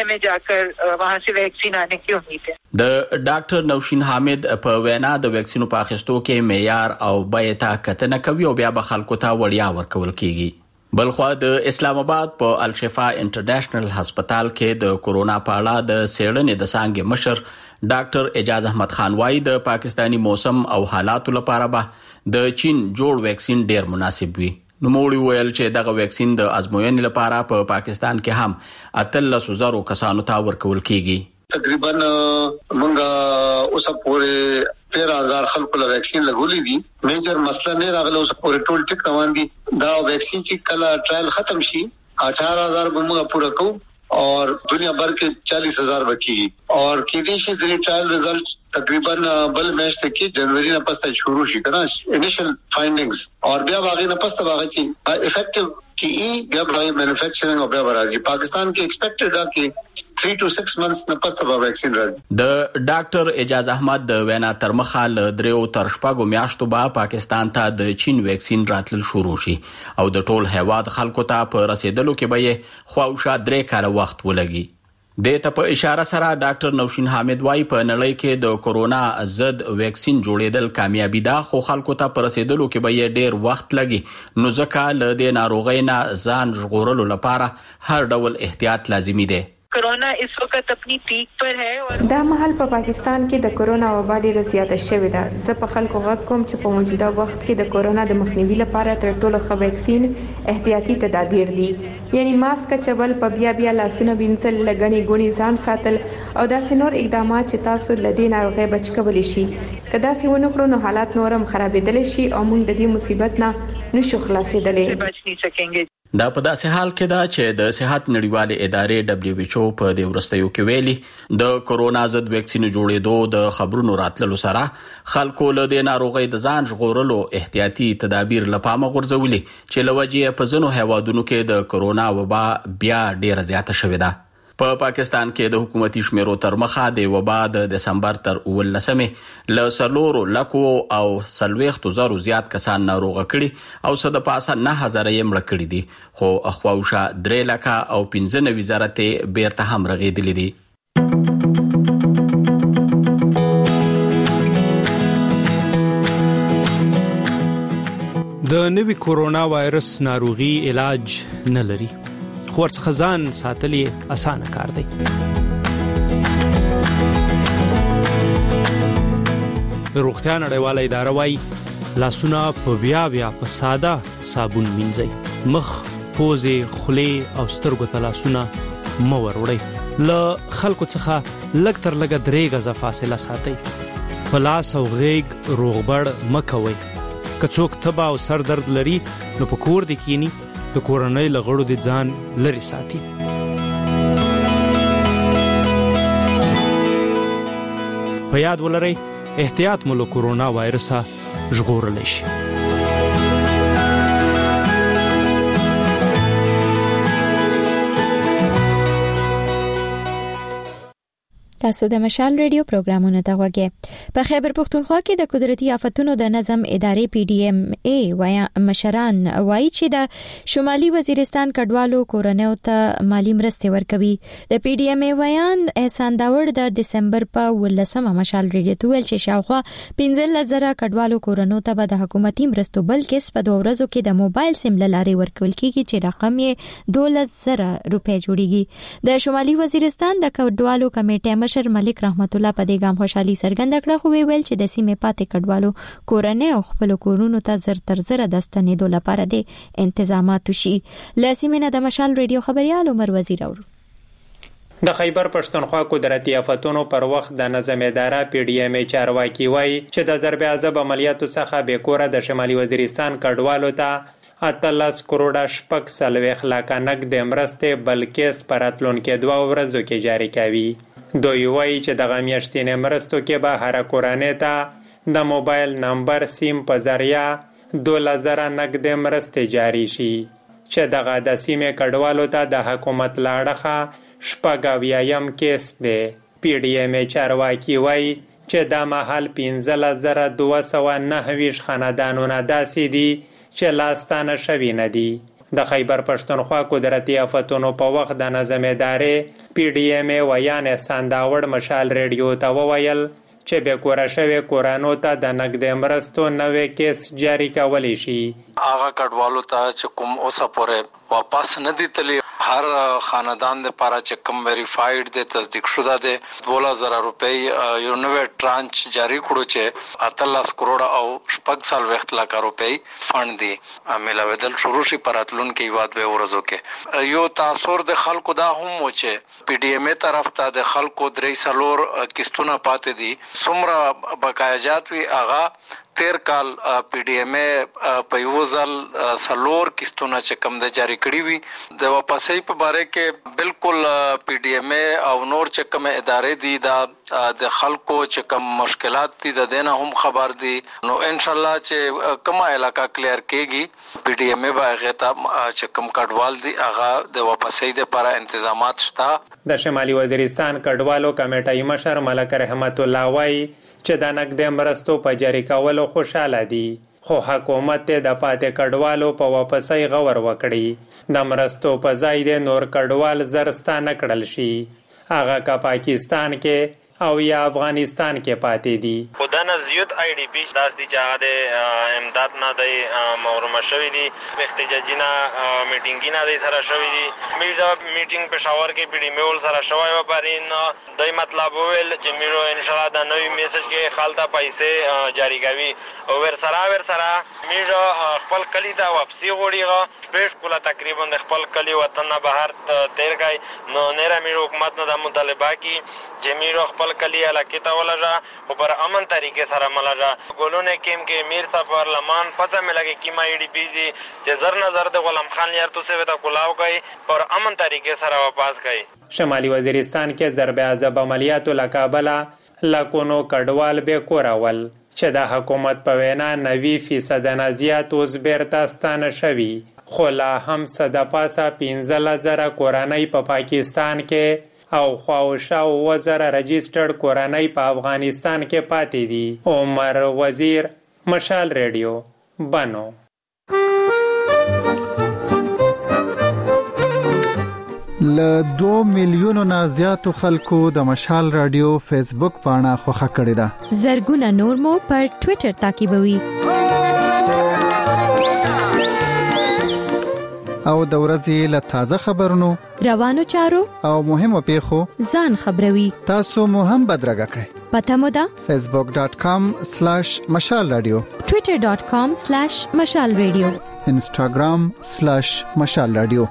د ډاکټر نوشین حامد په وینا د ویکسینو په اخیستو کې معیار او بیه ته کتنه کوي او بیا به خلکو ته وړیا ورکول کیږي. بلخوا د اسلام آباد په الشفا انټرنیشنل هسپتال کې د کورونا په اړه د سیړنې د څانګې مشر ډاکټر اعجاز احمد خان وايي د پاکستانی موسم او حالاتو لپاره به د چین جوړ ویکسین ډیر مناسب وي. نو موږ ویل چې دغه ویکسین د ازموینې لپاره په پاکستان کې هم اتلس زرو کسانو ته ورکول کیږي. تقریبا مونږه اوس پورې تیرہ ہزار خلکو له ویکسین لګولې دي. میجر مسله نه راغله، اوس پورې ټول ټیک روان دي. دا ویکسین چې کله ټرایل ختم شي اٹھارہ ہزار مونږه پورا کوو اور دنیا بھر کے چالیس ہزار بکی اور کیدی شي د ټرایل ریزلټ تقریبا بل میاشت کې جنوري نه پسته شروع شي کنه انیشل فایندینګز اور بیا باغې نه پسته باغې چې افیکټیو کی بیا باغې مینوفیکچرینګ او بیا راځي. پاکستان کې ایکسپیکټډ دا کې تھری ټو سکس منثس نه پسته به ویکسین راځي. د ډاکټر اعجاز احمد د وینا تر مخه ل دریو تر شپږو میاشتو به پاکستان ته د چین ویکسین راتل شروع شي او د ټول هیواد خلکو ته په رسیدلو کې به خواوشا درې کاله وخت ولګي. د ته په اشاره سره ډاکټر نوشین حامد وايي په نړۍ کې د کورونا ضد ویکسین جوړېدل کامیابی ده، خو خلکو ته پر رسیدلو کې به یې ډیر وخت لګي، نو ځکه له دې ناروغۍ نه ځان ژغورلو لپاره هر ډول احتیاط لازمي دی. कोरोना इस वक्त अपनी पीक पर है और دا مهال په پاکستان کې د کورونا وبا ډیره زیاته شوې ده. زه په خلکو غږ کوم چې په موجوده وخت کې د کورونا د مخنیوي لپاره تر ټولو ښه ویکسین احتیاطي تدابیر دي، یعنی ماسک چول، په بیا بیا لاسونه وینځل، لګنې ګونې ځان ساتل او داسې نور اقدامات چې تاسو له دې ناروغۍ بچ کولی شي. که داسې ونه کړو نو حالات نورم خرابېدلی شي او موږ د دې مصیبت نه نشو خلاصېدلی. बच नहीं सकेंगे. دا په داسې حال کې ده چې د صحت نړیوالې ادارې دبليو ایچ او په دې وروستیو کې ویلي د کورونا ضد ویکسین جوړېدو د خبرونو راتللو سره خلکو له دې ناروغۍ د ځان ژغورلو احتیاطي تدابیر له پامه غورځولي چې له وجې په ځینو هیوادونو کې د کورونا وبا بیا ډیره زیاته شوې ده. په پاکستان کې د حکومتي شمیرو تر مخه د وبا د دسمبر تر اولسمې له سلورو لکو او سلويختو زرو زیات کسان ناروغه کړي او صد پاسه نه هزار یې مړه کړي دي، خو اخواوشه درې لکه او پنځه نوي زره ته بیرته هم رغېدلي دي. د نوي کورونا وایرس ناروغي علاج نه لري، خو ورڅخه ځان ساتل یې اسانه کار دی. د روغتیا نړیواله اداره وايي لاسونه په بیا بیا په ساده صابون مینځئ، مخ، پوزې، خولې او سترګو ته لاسونه مه وروړئ، له خلکو څخه لږ تر لږه درې غزه فاصله ساتئ، په لاس او غیږ روغبړ مه کوئ. که څوک تبه او سر درد لري نو په کور دې کینی، د کورنۍ له غړو د ځان لري ساتي. په یاد ولرئ احتیاط مو له کورونا وایرسه ژغورلی شي. تاسو د مشال ریډیو پروګرامونه ته وګورئ. په خیبر پښتونخوا کې د قدرتي آفتونو د نظم ادارې پی ډی ایم ای وايي مشران وايي چې د شمالي وزیرستان کډوالو کورنیو ته مالی مرستې ورکوي. د پی ډی ایم ای ویان احسان داوړ د دسمبر په ولسمه مشال ریډیو ته ویل چې شاوخوا پنځه زره کډوالو کورنیو ته به د حکومتي مرستو بل کس په دوه ورځو کې د موبایل سیم لارې ورکول کیږي چې رقم یې دولس زره روپۍ جوړیږي. د شمالي وزیرستان د کډوالو کمیټې مشر ملک رحمت الله په دې ګام خوشحالي څرګنده کړه، خو ویل چې د سیمې پاتې کډوالو کورنۍ او خپل کورونو ته زر تر زر د ستنېدو لپاره د انتظامات شي. لاسمه نه د مشال ریډیو خبريال عمر وزیر اور د خیبر پښتونخوا قدرتي آفتونو پر وخت د نظم اداره پی ډی ایم ای چارواکي وایي چې د ضرب عذاب عملیاتو څخه به کوره د شمالي وزیرستان کډوالو ته اتلس کروڑه شپږ سلويخ لاکه نقد مرستې بلکې پراتلون کې دوه ورځو کې جاری کوي. دوی وایي چې د غمیشتنې مرستو کې به هر کورنۍ ته د موبایل نمبر سیم په ذریعہ دوه زره نقد مرستې جاری شي، چې دغه د سیمې کډوالو ته د حکومت لاړخه شپږ اویایم کیس دی. پی ډی ایم ای چارواکي وایي چې دا مهال پنځه زره دوه سوه نهه ویشت خاندانونه داسې دي چې لاستانه شوي نه دي. د خیبر پښتونخوا قدرتي آفتونو په وخت د نظم ادارې پی ډی ایم ای ویان احسان داوړ مشال ریډیو ته وویل چې به کوره شوی کورانو ته د نقد مرستو نوې کیس جاری کولی شي. هغه کډوالو ته چې کوم اوسه پورې واپس نه دي تللی، هر خاندان د لپاره چې کوم ویریفاید دي تصدیق شوه دي دوه زره روپۍ یو نوې ترانچ جاری کړو چې اتلس کروڑه او شپږ سال وخت لکه روپۍ فند دي ملاویدل شروع شي پراتلون کې یاد به ورځو کې. یو تاثر د خلکو دا هم و چې پی ډی ایم ای طرف ته د خلکو درې سلور کیستونه پاتې دي، څومره بقایجات وی هغه تیر کال پی ډی ایم ای په یو ځل سلور کیستونه چې کم د جاری کړی وي د واپسې په باره کې بالکل پی ډی ایم ای او نور چې کوم ادارې دي دا د خلکو چې کوم مشکلات دي د دینه هم خبر دي، نو ان شاء الله چې کومه علاقہ کلیر کېږي پی ډی ایم ای به غته چې کوم کډوال دي هغه د واپسې لپاره تنظیمات شته. د شمالي وزیرستان کډوالو کمیټې مشر ملک رحمت الله وايي چې د نقد مرستو په جاری کولو خوشاله دي، خو حکومت د پاتې کډوالو په واپسۍ غور وکړي. د مرستو په ځای د نور کډوال زرستانه کړل شي. هغه کا پاکستان کې او یا افغانستان کې پاتې دي. خدانه زیات آی ډی پی داس دي چې د امداد نه دی محروم شوی دي، احتجاجینا میټینګینا د سره شوی دي. موږ د میټینګ په شاور کې پی ډی میول سره شوی و پرین دای مطلب ویل چې میرو ان شاء الله د نوې میسج کې خالته پیسې جاری کوي او ور سره ور سره موږ خپل کلی ته واپسی غوړیغه سپیش کوله تقریبا د خپل کلی وطن نه بهر تیر گئی نو نه میرو حکومت نه د مطالبه کی چې میرو خپل کلی علاقه ته ولجا او پر امن طریقې سره ملجا ګولونه کېم کې میر صاحب پارلمان پته ملګي کی ما ای ډی پی دي چې زر نظر د غلام خان یار تو سه وتا کولاو گئی پر امن طریقې سره واپس گئی. شمالي وزیرستان کې ضرب عذاب عملیاتو لکابلا لکونو کډوال به کورول چې د حکومت په وینا نوي فیصد نه زیات اوس بیرته ستانه شوي، خو لا هم صد پاسه پنځه زره کورنۍ په پاکستان کې او خواوشا وزره رجسټرډ کورنۍ په افغانستان کې پاتې دي. عمر وزیر، مشال ریډیو، بنو. ل دوه میلیونو نه زیاتو خلکو د مشال رادیو فیسبوک پاڼه خوښه کړې ده. زرګونه نور مو پر ټوئیټر تعقیبوي. او د ورځې له تازه خبرونو، روانو چارو او مهمو پیښو ځان خبروي. تاسو مو هم بدرګه کړئ. پته مو ده facebook dot com slash mashal radio، twitter dot com slash mashal radio، instagram slash mashal radio.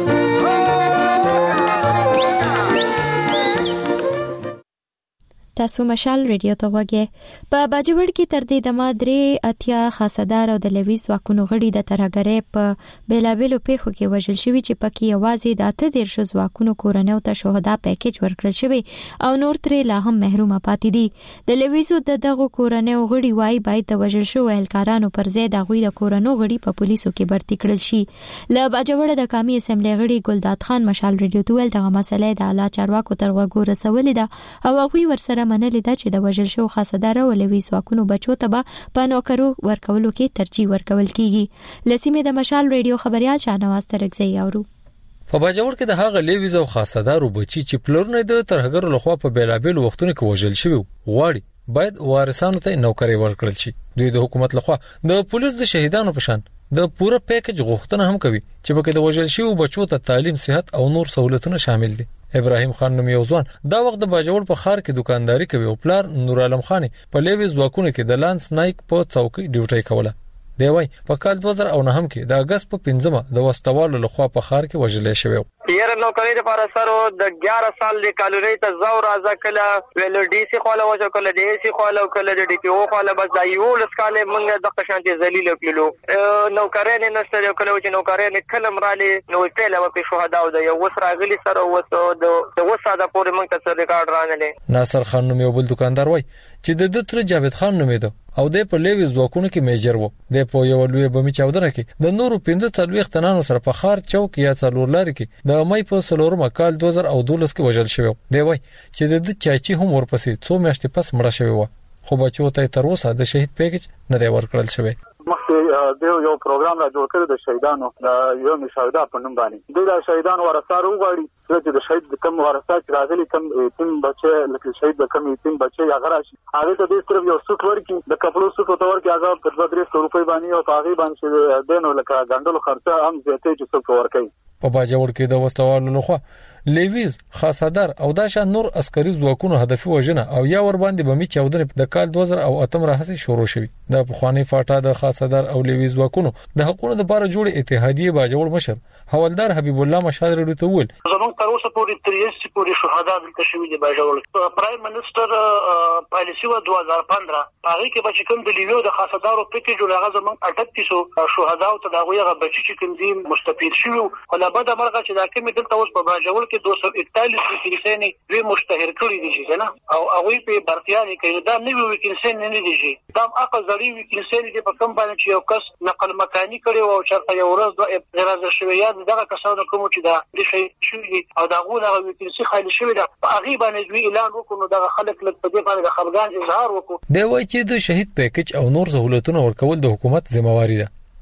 تاسو مشال ریډیو ته وګورئ. په باجوړ کې تر دې د مادرې اتیا خاصدار او د لویس واکونو غړي د ترګرې په بیلابلو پیښو کې وژل شوی چې پکې یوازې د اته دیرشو واکونو کورنیو ته شهدا پیکیج ورکړل شوی او نور ترې لا هم محروم پاتې دي. د لویسو د دغه کورنیو غړي وایي باید د وژل شو اهلکارانو پر ځای د غوي د کورنیو غړي په پولیسو کې برتي کړل شي. ل باجوړ د قومي اسمبلی غړي ګلداد خان مشال ریډیو ته ول دغه مسله د اعلی چارواکو تر غوږ رسولې ده او هغه ورسره منلې ده چې د وژل شو خاصدار او لویس واکونو بچو ته به په نوکرو ورکولو کې ترجیح ورکول کیږي. لسیمه د مشال ریډیو خبريال شاهنواز ترکزی اورو. په باجوړ کې د هغه لویس او خاصدارو بچی چې پلرونه د ترهګر لخوا په بیلابل وختونو کې وژل شوی غواړي باید وارثانو ته نوکری ورکړل شي. دوی د حکومت لخوا د پولیس د شهیدانو په شان د پوره پیکیج غوښتنه هم کوي چې پکې د وژل شوی بچو ته تعلیم، صحت او نور سہولتونه شامل دي. ابراهیم خان نوم یو ځوان دا وخت د باجوړ په خار کې دکانداري کوي او پلار نور عالم خان په لیویز واکونه کې د لانس نایک په چوکۍ ډیوټي کوله. دی وای په کال دوه زره او نه هم کې د اگست په پنځمه د وستوالو لخوا په خار کې وژل شوی. یره نوکری لپاره سره د اګیاره سال د کالوري ته زو راځه کله ویل ډي سي خاله وځو کله ډي سي خاله کله د ډي پی او خاله بس د یو لسکاله منګه د قشانتي ذلیل کړلو نوکری نه نشته کله چې نوکری نه کلم رالي نو ټیله و په شهدا او د یو وسره غلي سره وسو د وساده پورې منګه څه ریکارډ رانه. ناصر خان نوم یو بل دکاندار وای چې د دتر جاوید خان نوم دی او د په لیویز واکونه کې میجر وو. د په یو لوی بمی چاودنه کې د نورو پنځه څلويخ تنانو سره په خار چوک یا څلور لاري کې د مې په سلورم کال دوه زره او دولس کې وژل شوی. دی وای چې د چاچی هم ورپسې څو میاشتې پس مړ شوی و خو بچو ته تر اوسه د شهید پیکیج نه دی ورکړل شوی. مخکې د یو پروګرام را جوړ کړی د شهیدانو د یو مشاهده په نوم باندې د شهیدانو ورثار وغواړي چې د شهید کم ورثات راغلي کم تیم بچي لکه شهید د کم تیم بچي هغه راشي هغه ته د صرف یو څوک ورکی د کپلو څوک ته ورکی هغه په دوه سوه روپۍ باندې او هغه باندې دینو لکه غندلو خرچه هم زیاتې چې څوک ورکی. په باجوړ کې د وستوالو لخوا لیویز خاصدار او داشه نور عسکري ځواکونو هدفي وژنه او یا ور باندې بمی چاودنه د کال دوه زره او اتم راهسي شروع شوه. د پخوانی فاټا د خاصدار او لیویز ځواکونو د حقوقو لپاره جوړ اتحادیه باجوړ مشر حوالدار حبیب الله مشال ریډیو ته ویل زموږ تر اوسه پورې تریس پورې شهدا دلته شوي دي باجوړ. پرایم منسٹر پالیسی و دوه هزار پنځه هغه کې بچ کوم د لیویو د خاصدارو پیکیج هغه زموږ اټتیسو شهدا او ته دغه هغه بچی چې کوم دي مستفید شوی ولا بد مرغه چې دا کوم دلته اوس په باجوړ کې دوه سوه اکتالیس وکیلسنې دوی مشتهر کړی دي چې نه او هغه په برتیاني کې دا نوی وکیلسن نه دي چې دا اقل ځړی وکیلسن دي په کوم باندې چې یو کس نقل مکانی کړي او چرته یو ورځ د غراز شویات دغه کسانو کوم چې دا د شي شوی او دا غو دغه وکیلسي خالي شوی دا هغه باندې دوی اعلان وکړو دغه خلک لږ په دې باندې د خبرګان اظهار وکړو. دی وایي چې د شهید پیکیج او نور سہولتونو ورکول د حکومت ذمہواری ده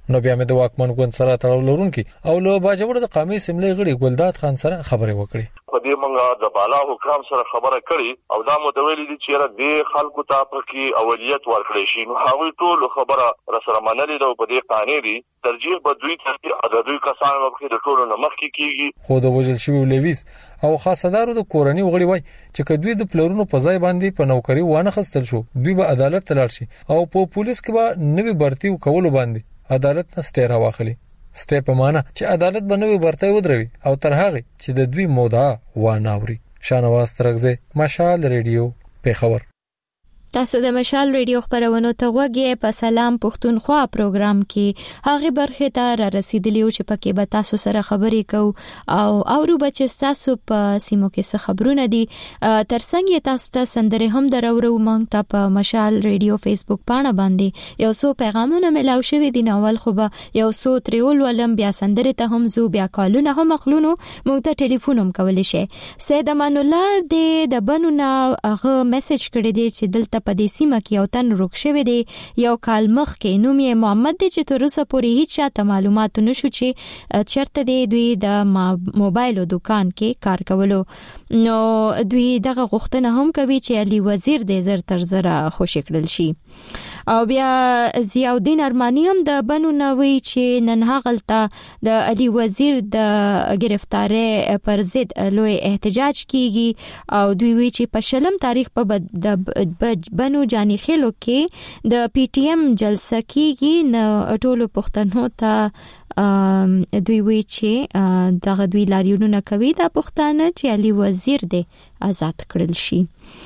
نو بیا مې د واکمن ګوند سره تړاو لرونکي او له باجوړ د قومي اسمبلی غړي ګلداد خان سره خبرې وکړې. په دې منګه د بالا حکام سره خبره کړي او دا متویل دي چې را دې خلکو ته پکې اولویت ورکړي شي. نو هغه ټول خبره را سره منلې ده په دې قانون دي ترجیح بدوي چې عددوي کسان په د ټولو نمخ کې کیږي. خو د وژل شوی لیویس او خاصدارو د کورنۍ وغړي وای چې کدوې د پلرونو په ځای باندې په نوکری وانه خستل شو دوی به عدالت ته لاړ شي او په پولیس کې به نوې برتي کولو باندې عدالت نه سټیر واخلي. سټیپ معنا چې عدالت به نوې برتي ودروي او تر هغه چې د دوی مودا واناوري. شانواز ترغزه مشال ریډیو پیښور. تاسو د مشال ریډیو خبرونو ته غوږی په سلام پښتونخوا پروګرام کې هغه برخه ته را رسیدلی او چې پکې به تاسو سره خبرې کوو او اورو بچ تاسو په سیمو کې څه خبرونه دي. ترڅنګ تاسو ته سندره هم درورو مونږ ته په مشال ریډیو فیسبوک پاڼه باندې یو څو پیغامونه ملاو شوي دي. نوول خو به یو څو تریول ولم بیا سندره ته هم زو بیا کالونه هم مخلونو مونږ ته ټلیفون هم کولای شي. سید امان الله د بنونه هغه میسج کړی دی چې دلته په دې سیمه کې یو تن روک شوی دی یو کال مخ کې. نوم یې محمد دی چې تر اوسه پورې هیڅ چاته معلومات نشو چې چرته دی دوی د موبایل دکان کې کار کولو. نو دوی دغه غوښتنه هم کوي چې علي وزیر د زر تر زره خوشی کړل شي. او بیا ضیاءالدین ارمانی هم د بنو نووي چې نن هغلته د علي وزیر د گرفتاری پر ضد لوی احتجاج کیږي او دوی وی چې په شلم تاریخ په د بنو جانی خېلو کې د پی ټی ایم جلسه کیږي. نو ټولو پښتنو ته دوی وی چې دغه دوی لاریونونه کوي د پښتانه چې علي وزیر دې آزاد کړل شي.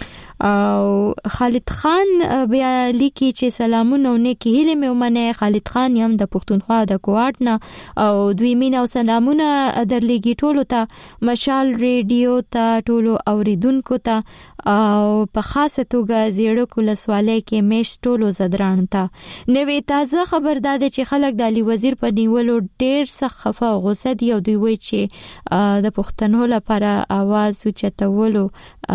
او خالد خان بیا لیکي چې سلامونه او نیکی هیله مې ومنه. خالد خان یم د پښتونخوا د کوارټ نه او دوی مين او سلامونه درلېږي ټولو ته مشال ریډیو ته ټولو اوریدونکو ته او په خاصه توګه زیړو کولسوالۍ کې مېش ټولو زدران ته. نوې تازه خبر ده چې خلک د علي وزیر په نیولو ډېر سخت خفه او غوسه دي او دوی وایي چې د پښتنو لپاره आवाज اوچتولو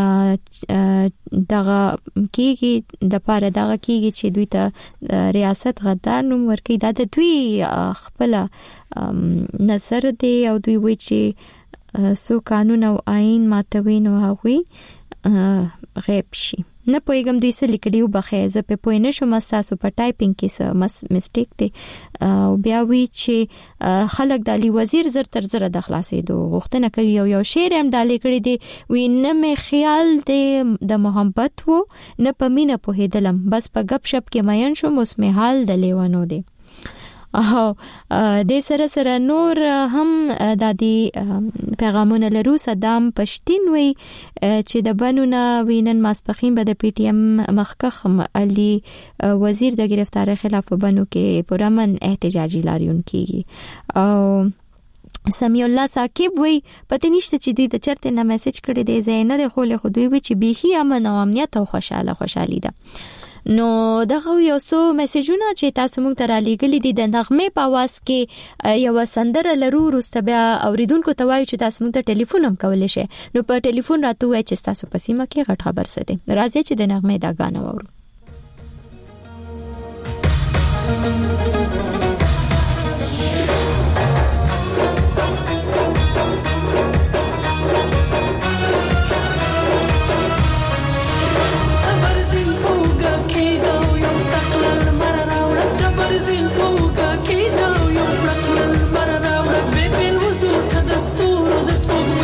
دغه کیږي د پاره دغه کیږي چې دوی ته ریاست غدار نوم ورکړي. دا د دوی خپل نظر دی او دوی وایي چې سو قانون او آئین ماتوي نو هغه غیب شي. نه پوهیږم دوی څه لیکلیو بخیر زه په پوه نه شوم تاسو په ټایپینګ کې څه میسټیک دی. او بیا وی چې خلک د علي وزیر زر تر زر د خلاصېدو غوښتنه کوي او یو شعر هم ډالې کړی دی وی نه مې خیال دی د محبت وو نه په مینه پوهېدلم بس په غب شپ کې مین شوم اوس مې حال د لیوانو دی. او د سره سره نور هم د دې پیغامونه لرو. صدام پښتين وی چې د بنونه وینن ماسپخین به د پی ټی ایم مخکخ علي وزیر د گرفتاری خلاف بنو کې پرامن احتجاجي لاریون کیږي. او سمیع الله ثاقب وی پته نشته چې د چرته نه میسج کړی دی زینه د خو له خودوی وی چې بيخي امن او امنیت او خوشاله خوشحالي ده. نو دغه یو څو میسجونه چې تاسو موږ ته را لېږلي دي د نغمې په आवाज کې یو سندره لرو روسته بیا اوریدونکو ته وایي چې تاسو موږ ته ټلیفون هم کولای شئ. نو په ټلیفون راته وایي چې تاسو په سیمه کې غټ خبر څه دی. راځي چې د نغمې دا غانه وورو.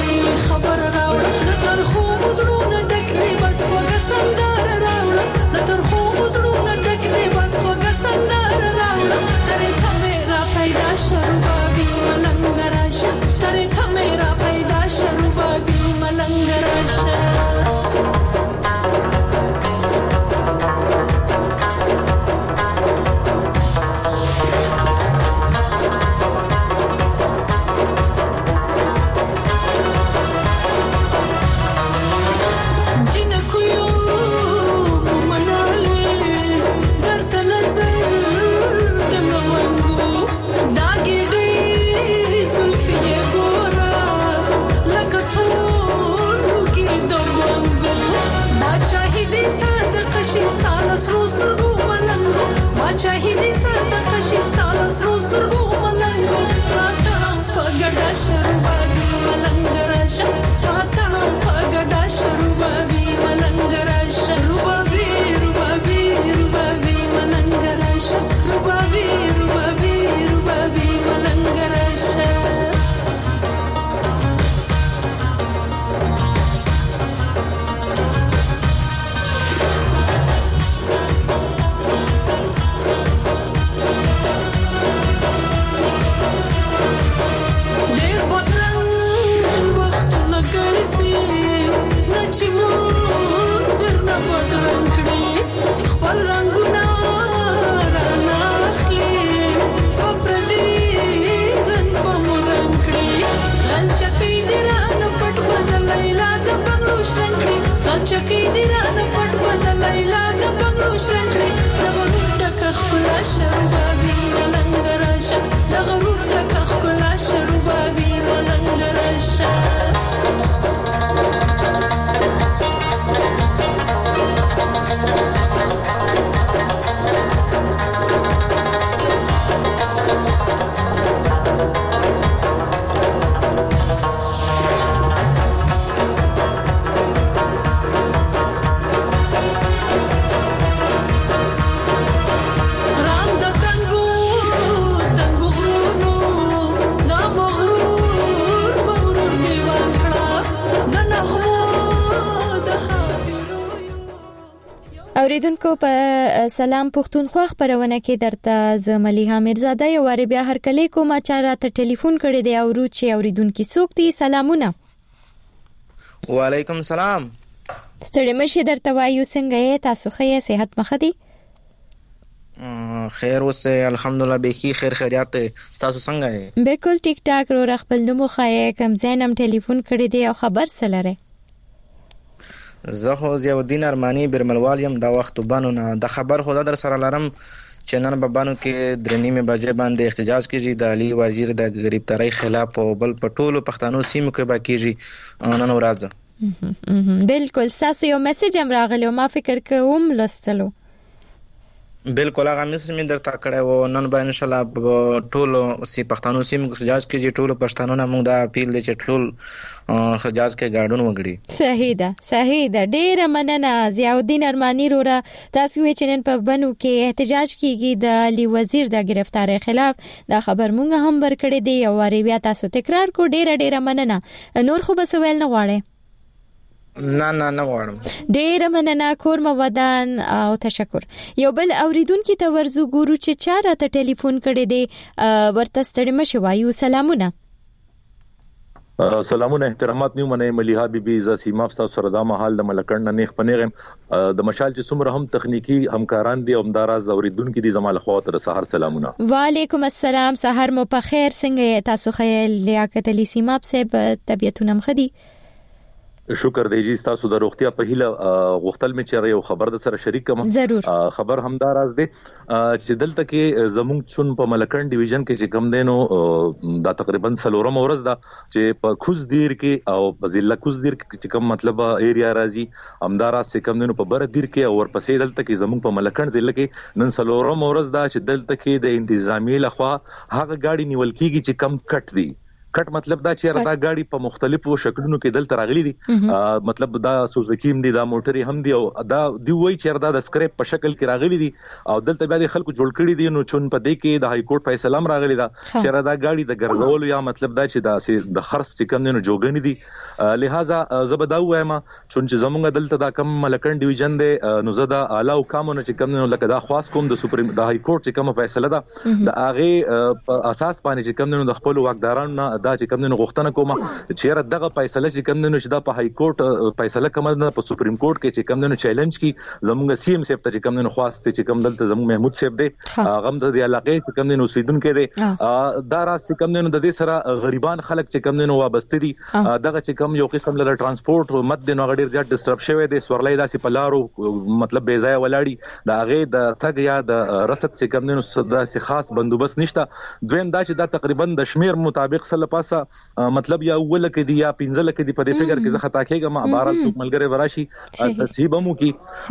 خبر راوړه د ترخو زړونو ډک دی بس وګ سندره راوړه د اوریدونکو په سلام پښتونخوا خبرونه کې درته ز ملیحه میرزاده یو وری بیا هر کله کوم چاره ته ټلیفون کړی دی او چې اوریدونکو څوک دي سلامونه. وعلیکم سلام. ستړي مشه درته وایو څنګه یې تاسو ښه صحت مخ دي؟ خیر اوسه الحمدلله به خیر خیریت تاسو څنګه یې؟ بالکل ټیک ټاک رو خپل نوم خای کم زینم ټلیفون کړی دی او خبر سره زه خو ضیاءالدین ارمانی برملوالیم دا وخت بانو نه د خبر خدا در سره لرم چې نن په بانو کې درنیمه بجې باندې احتجاج کیږي د علي وزیر د غریبتاري خلاف او بل پټولو پښتنو سیمو کې باکیږي نن ورځ. بالکل تاسو یو میسج هم راغلی او ما فکر کوم لستلو. بالکل هغه میسج مې درته کړی و نن به ان شاء الله ټول سی پښتنو سیمو کې احتجاج کیږي ټول پښتنو نه موږ دا اپیل دی چې ټول احتجاج کې ګاډون وګړي. صحیح ده صحیح ده ډېر مننه ضیاءالدین ارمانی رورا تاسو چې نن په بنو کې احتجاج کیږي د علي وزیر د گرفتاری خلاف دا خبر مونږ هم ورکړی دی او وری بیا تاسو تکرار کو ډېر ډېر مننه. نور خو بس ویل نه غواړم. نه نه نه غواړم. ډېر مننه کور مو ودان او تشکر. یو بل اوریدونکو ته ورزو ګورو چې چاره ته ټلیفون کړی دی ورته ستړي مشه وایو سلامونه. سلامونه احترامات نیو منه ملیحه بیبي ز سیما تاسو سره د محل د ملکند نه خپنیغم د مشال چې څومره هم تخنیکی همکاران دي او همداراز اوریدونکو دي زمال خواته د سحر سلامونه. وعلیکم السلام سحر مو په خیر څنګه تاسو خیال لیاقت علي سیما صاحب طبيعتونه مخدي؟ شکر دی جی تاسو د روغتیا په هیله غوښتل مې چې یو خبر د سره شریک کوم. خبر همدار از دی چې دلته کې زمونږ چون په ملکند ډیویژن کې چې کم دینو دا تقریبا سلورم ورځ دا چې په کوز دیر کې او په ضلع کوز دیر کې چې کوم مطلب ایریا راځي همدار از کم دینو په بر دیر کې او ورپسې دلته کې زمونږ په ملکند ضلع کې نن سلورم ورځ دا چې دلته کې د انتظامی لخوا هغه گاډي نیول کیږي چې کم کټ دی. کټ مطلب دا چې دا گاډي په مختلفو شکلونو کې دلته راغلي دي مطلب دا سوزوکی هم دي دا موټري هم دي او دا دی وای چې دا د سکریپ په شکل کې راغلي دي او دلته بیا د خلکو جوړ کړي دي نو چون په دې کې د های کورټ فیصله هم راغلي دا چې دا گاډي د ګرځول یا مطلب دا چې دا د خرڅ چې کم نه جوګنی دي لہذا زبدا وایم چون چې زمونږ دلته دا کم ملکند ډیویژن دی نو زدا اعلی حکامونه چې کم نه لکه دا خاص کوم د سپریم د های کورټ چې کوم فیصله ده د هغه اساس باندې چې کم نه د خپل واکدارانو دا چې کم نه غوښتنه کوم چې را دغه فیصله چې کم نه چې دا په های کورټ فیصله کوم نه په سپریم کورټ کې چې کم نه چیلنج کی زمونږ سی ام صاحب ته چې کم نه خواست چې کم دلته زمونږ محمود صاحب دی هغه د دې علاقې چې کم نه اوسیدونکو دی دا راس چې کم نه د دې سره غریبان خلک چې کم نه وابسته دي دغه چې کم یو قسم له ترانسپورت مد نه غډیر زیات ډیسټرب شوی دی سورلای داسې پلارو مطلب بے ځای ولاړی دا هغه د تګ یا د رسد چې کم نه داسې خاص بندوبست نشته. دویم دا چې دا تقریبا د شمیر مطابق سره پاسه مطلب یا اول کې دی یا پنځل کې دی په دې فګر کې زه خطا کېږم عبارت څوک ملګری وراشي تصحیح مو کی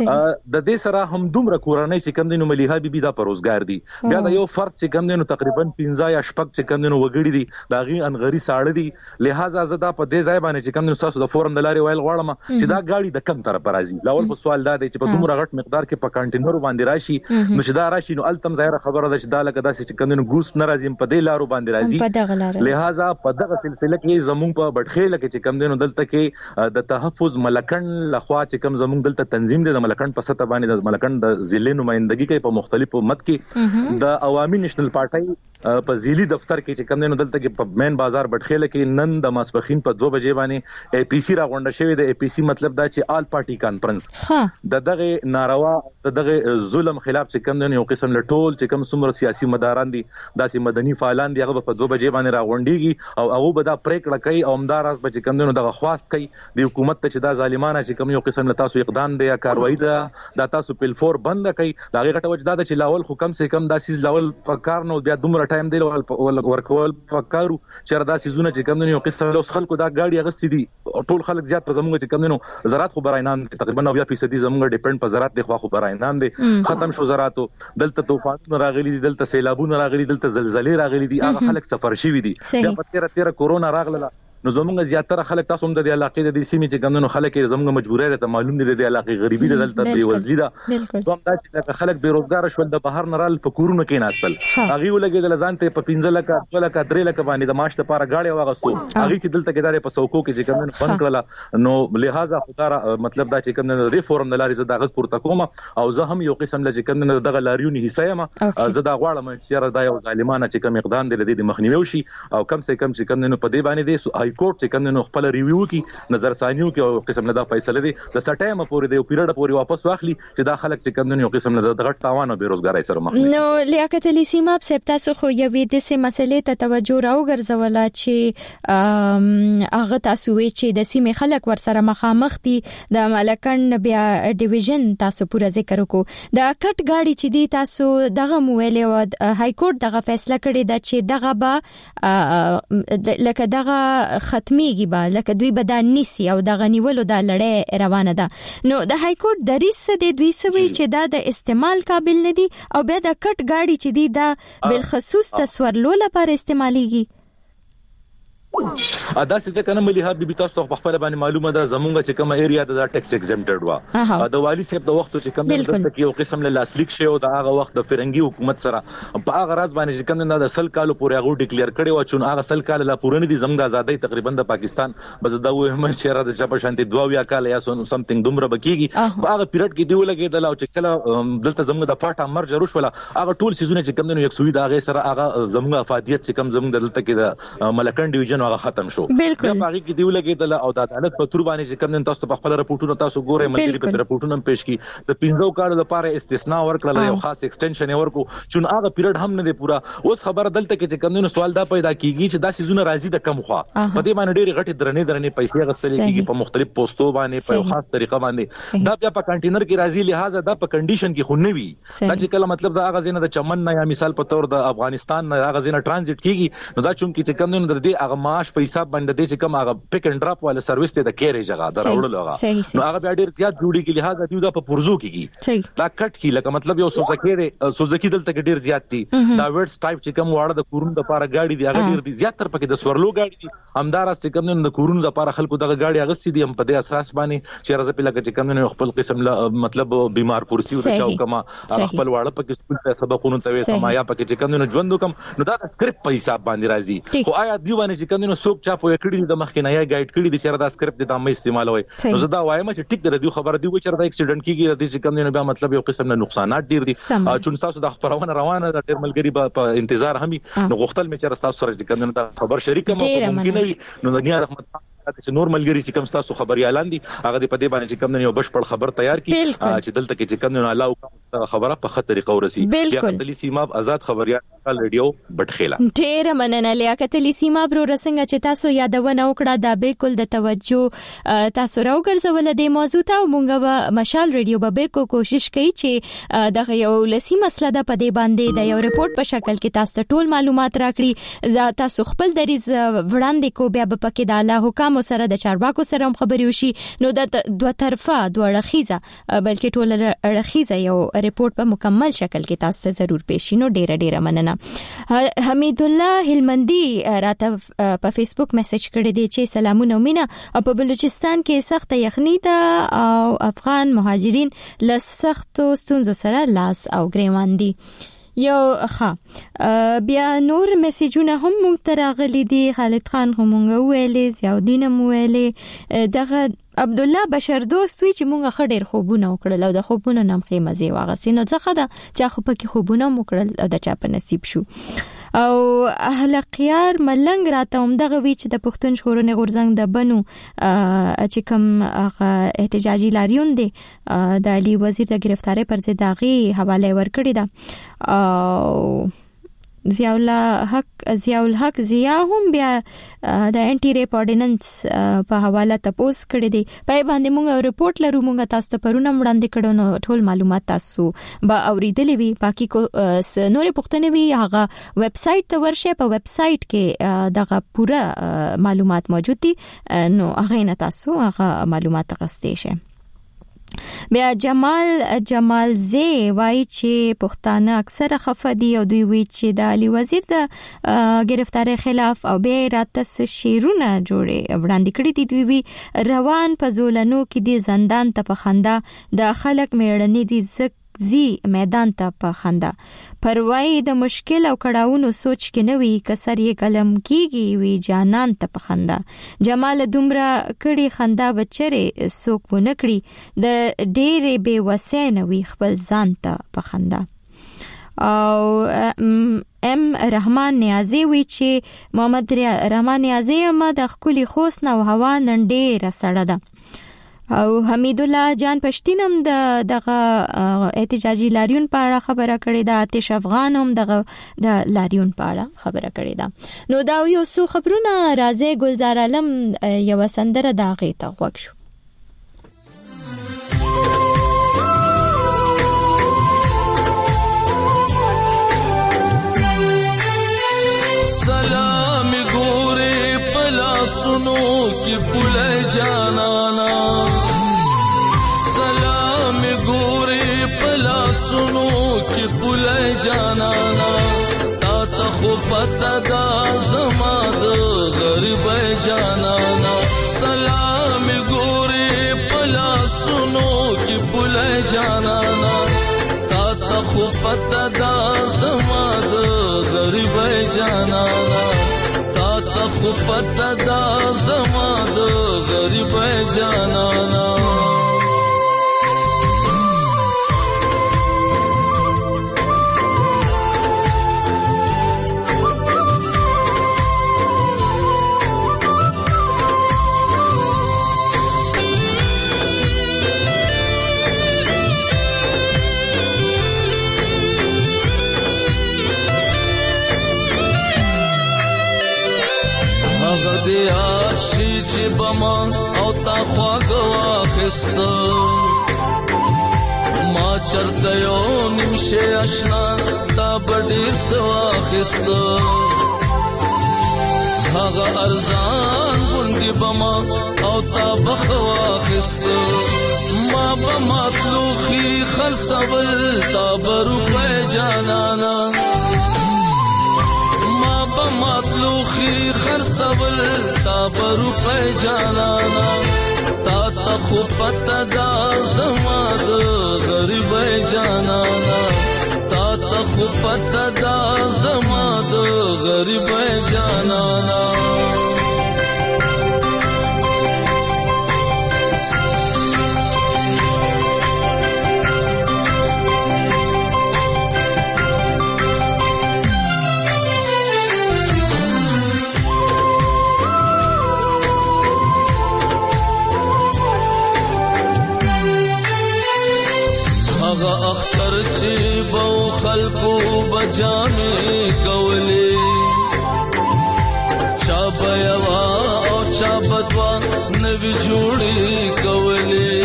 د دې سره هم دومره کورنۍ چې کم دینو ملیحه بیبي دا پروزګار دي بیا دا یو فرد چې کم دینو تقریبا پنځه یا شپږ چې کم دینو وګړي دي دا غي انغری ساړه دي لہذا زدا په دې ځای باندې چې کم دینو تاسو د فورم د لاري ویل غواړم چې دا گاډي د کم طرف راځي لاول په سوال دا دی چې په دومره غټ مقدار کې په کانټینر باندې راشي نو چې دا راشي نو التم ظاهر خبره ده چې دا لکه داسې چې کم دینو ګوس ناراضي په دې لارو باندې راځي لہذا په دغه سلسله کې زمونږ په بټخېل کې چې کم دینو دلته کې د تحفظ ملکند لخوا چې کم زمونږ دلته تنظیم دی د ملکند په سطح باندې د ملکند د ضلع نمائندګي کوي په مختلفو مد کې د عوامي نېشنل پارټي په ضلعي دفتر کې چې کم دینو دلته کې په مین بازار بټخېل کې نن د ماسپخین په دوه بجې باندې اي پي سي راغونډه شوې د اي پي سي مطلب دا چې آل پارټي کانفرنس د دغه ناروا د دغه ظلم خلاف چې کم دینو یو قسم له ټول چې کم څومره سیاسي مداران دي داسې مدني فعالان دي هغه په دوه بجې باندې راغونډيږي او هغه به دا پریکړه کوي او همداراز به چې کم دینو دغه خواست کوي د حکومت ته چې دا ظالمانه چې کم یو قسم له تاسو اقدام دی یا کاروایی ده دا تاسو په فور بند کوي دا غي غټه وجدا چې لاول حکم سه کم داسې لاول په کار نو بیا دومره ټایم دی ورکول پکارو چې دا سيزونه چې کم دینو قصه له خلکو دا گاډي غسې دي ټول خلک زیات پر زموږ چې کم دینو زراعت خو براینان تقریبا نوي فیصد زموږ ډیپند په زراعت دی خو براینان دي ختم شو زراعتو دلته طوفان راغلي دي دلته سیلابونه راغلي دلته زلزلې راغلي دي هغه خلک سفر شي دي بیا په تیر تیر کورونا راغله نو زمونږ زیاتره خلک تاسو هم د علاقې د سیمې چې کومنو خلک زمونږ مجبورې ته معلوم دي د علاقې غریبي دلته بي وزلي ده کوم دا چې خلک بیروزګار شول د بهر نرال په کورونو کې ناستل هغه ولګي د ځانته په پنځه لکه دوه لکه درې لکه باندې د ماش لپاره غاړي واغستو هغه چې دلته کې داري په سوکو کې چې کومنو فن کړل نو لہذا خدای مطلب دا چې کومنو ریفورم د لاري زداغت پورته کوم او زه هم یو قسم لږ کومنو دغه لاریونی حصہ یم زدا غواړم چې دا یو ظالمانه چې کوم اقدام دی د مخنیوي شي او کم سے کم چې کومنو په دې باندې دی های کورټ چې کومنو خپل ریویو کې نظر ثانیو کې او قسم نه دا فیصله دی د سټایم پورې دی او پیریډ پورې واپس واخلي چې دا خلک چې کومنو یو قسم نه دغه تاوان او بیروزګاری سره مخ دي. نو لیاقت علي سیماب صاحب تاسو خو یوې د سه مسلې ته توجه راوګرځوله چې هغه تاسو وی چې د سیمې خلک ورسره مخامخ دي د ملکن بیا ډیویژن تاسو پورا ذکر وکړو د کټ گاډي چې دی تاسو دغه مویل او های کورټ دغه فیصله کړې ده چې دغه به لکه دغه ختميږي به لکه دوی به د نیسی او دغه نیولو د لړۍ روانه ده نو د های کورټ د ریس د دوی سوي چې دا د استعمال قابل نه دي او بیا د کټ گاډي چې دی دا بل خصوص تصورلو لپاره استعماليږي ادا څه کنه ملي ها بي تاسو په خپل باندې معلومه ده زمونږ چې کوم ایریا د ټیکس ایگزمپټډ وا د والی صاحب د وخت چې کوم د یو قسم له لاسلیک شو د هغه وخت د فرنګي حکومت سره په هغه راز باندې چې کوم د سل کالو پورې هغه ډیکلیئر کړي و چې هغه سل کال لا پورې دي زموږ ازادۍ تقریبا د پاکستان بس دا وې هم چې را د چا په شانتي دوه یا کال یا سمثینګ دومره بکیږي په هغه پیریډ کې دی ولګیدل او چې کله دلته زموږ د پټه مرج روش ولا هغه ټول سيزونه چې کوم د یو سوي د هغه سره هغه زموږ افادیت چې کوم زموږ دلته کې د ملکن ډیویژن هغه ختم شو بالکل باقي کې دی ولګیدل او د عدالت په تور باندې چې کوم نن تاسو په خپل رپورټونو تاسو ګورئ ملي په رپورټونو پیش کی د پنځو کارو لپاره استثناء ورکړل یو خاص ایکسټنشن ورکو چې هغه پیریډ هم نه دی پورا اوس خبر دلته کې چې کوم نن سوال دا پیدا کیږي چې دا سيزونه راځي د کم خوا په دې باندې ډېری غټي درنې درنې پیسې غسل کیږي په مختلف پوسټو باندې په خاص طریقه باندې دا بیا په کنټینر کې راځي لہذا دا په کنډیشن کې خو نه وي دا چې کله مطلب دا هغه زینه د چمن نه یا مثال په تور د افغانستان نه هغه زینه ترانزیت کیږي نو دا چون کې چې کوم نن د دې هغه معاش په حساب باندې د چې کوم هغه پک اند ډراپ والا سرویس ته د کیریج هغه دراوړل هغه نو هغه بیا ډیر زیات جوړی کې لہذا دیو دا په پرزو کېږي دا کټ کی لکه مطلب یو سوزکی دی سوزکی دلته کې ډیر زیات دي دا ورډز ټایپ چې کوم واړه د کورونو لپاره گاډي دی هغه ډیر دي زیات تر پکې د سورلو گاډي دي همدارس چې کوم د کورونو لپاره خلکو دغه گاډي هغه سي دي هم په دې اساس باندې چې راځي په لکه چې کوم نه خپل قسم مطلب بیمار پورسي او چاو کما خپل واړه پکې سکول په سبقونو ته وې سمایا پکې چې کوم نه ژوند کوم نو دا سکرپټ په حساب باندې راځي خو آیا دیو باندې چې کوم نه سوق چا په کړي د مخکې نه یا ګایډ کړي دي چې دا سکرپټ د مې استعمالوي نو زه دا وایم چې ټیک در دی خبر دی چې دا اکسیډنټ کیږي د چې کوم نه بیا مطلب یو قسم نه نقصانات ډیر دي چې تاسو د خبرونه روانه د ډیر ملګری په انتظار همي نو غوښتل مې چې تاسو سره چې کوم نه خبر شریک ممکن وي نو د نیا رحمت چې نور ملګری چې کوم تاسو خبريالان دي هغه په دې باندې چې کوم نه یو بشپړ خبر تیار کړي چې دلته کې چې کوم نه الله خبره په خطر قورسي لیاقت علي سیماب آزاد خبريال رادیو بټخیلا ډیر مننه لیاقت علي سیماب رو رسنګ چې تاسو یادونه وکړه دا بالکل د توجه تاسو راوګرځول د موضوع ته مونږ به مشال رادیو به بالکل کوشش کوي چې دغه یو لسی مسله ده په دې باندې د یو ریپورت په شکل کې تاسو ټول معلومات راکړي دا تاسو خپل دریز وړاندې کو بیا په کې د الله حکم سره د چارواکو سره خبري وشي نو د دوه طرفه دوه رخیزه بلکې ټول رخیزه یو ریپورت په مکمل شکل کې تاسو ته ضرور پېښ نو ډیره ډیره مننه حمید الله هلمندي راته په فیسبوک میسج کړی دی چې سلامونه مینا په بلوچستان کې سخت یخني ده او افغان مهاجرین له سختو ستونزو سره لاس او ګریوان دي یو ښه بیا نور میسجونه هم مونږ ته راغلي دي خالد خان هم مونږ ویلې زیاودین مو ویلې دغه عبد الله بشر دوست وی چې مونږ خډیر خوبونه وکړل او د خوبونو نام خې مزه واغسي نو ځکه دا چې خو پکې خوبونه وکړل او د چا په نصیب شو او اهل قیار ملنګ راته هم دغه وی چې د پښتون شورونه غورزنګ د بنو چې کوم احتجاجي لاریون دي د علي وزیر د گرفتاری پر ضد داغي حواله ورکړی دا او ضیاء الحق ضیاء الحق ضیاء هم بیا د انټي ریپ اورډیننس په حواله تاسو کړی دی په باندې موږ ریپورت لرو موږ تاسو ته پرونه وړاندې کړو نو ټول معلومات تاسو به اوریدلې وي باقي کو نورې پوښتنې وي هغه ویب سټ ته ورشه په ویب سټ کې دغه پوره معلومات موجود دي نو هغه نه تاسو هغه معلومات غوښتئ شئ بیا جمال جمال زی وای چې پښتانه اکثره خفدي او دوی وی چې د علي وزیر د گرفتاری خلاف او به راتس شیرونه جوړه وړاندې کړی دي. دوی وی روان په زولنو کې د زندان ته پخنده د خلک میړنی دي زک زی میدان ته پخنده پروايي د مشکل او کړهونو سوچ کې نه وی کسر یې قلم کیږي وی جانان ته پخنده. جمال دومره کړي خندا بچره سوک و نکړي د ډېرې بے وسینه وی خپل ځان ته پخنده. او ام رحمان نیازی وی چې محمد رحمان نیازی ما د خولي خوست نو هوا نن ډېره سړه ده. او حمید الله جان پښتینم د دغه احتجاجي لاریون په اړه خبره کړې ده. آتش افغان هم دغه د لاریون په اړه خبره کړې ده. نو دا یو څو خبرونه راځي. ګلزار عالم یو سندره دا غیته غوښ شو. سلام ګورې پلا سنو کی پله جانانا سلام ګورې پلا سنو کی پله جانانا تا ته خو پتا دا زما د غریب جانانا سلام ګورې پلا سنو کی پله جانانا تا ته خو پتا دا زما د غریب جانانا تا ته خو پتا دا زما د غریب جانانا یاد شي چې بما او تا خواږه واخسته ما چرته یو نمشه آشنا تا بډیر سواخسته هغه ارزان ګوندې بما او تا بخواخسته ما بما تلوخي خرڅول تا بروپه جانانا مطلوخي خرڅول تا برو په جانانا تا ته خو پتا دا زما د غریب جانانا تا ته خو پتا دا زما د غریب جانانا اختر چې بو خلقو بجامې کولې چا بیا او چا بدوا نوی جوړې کولې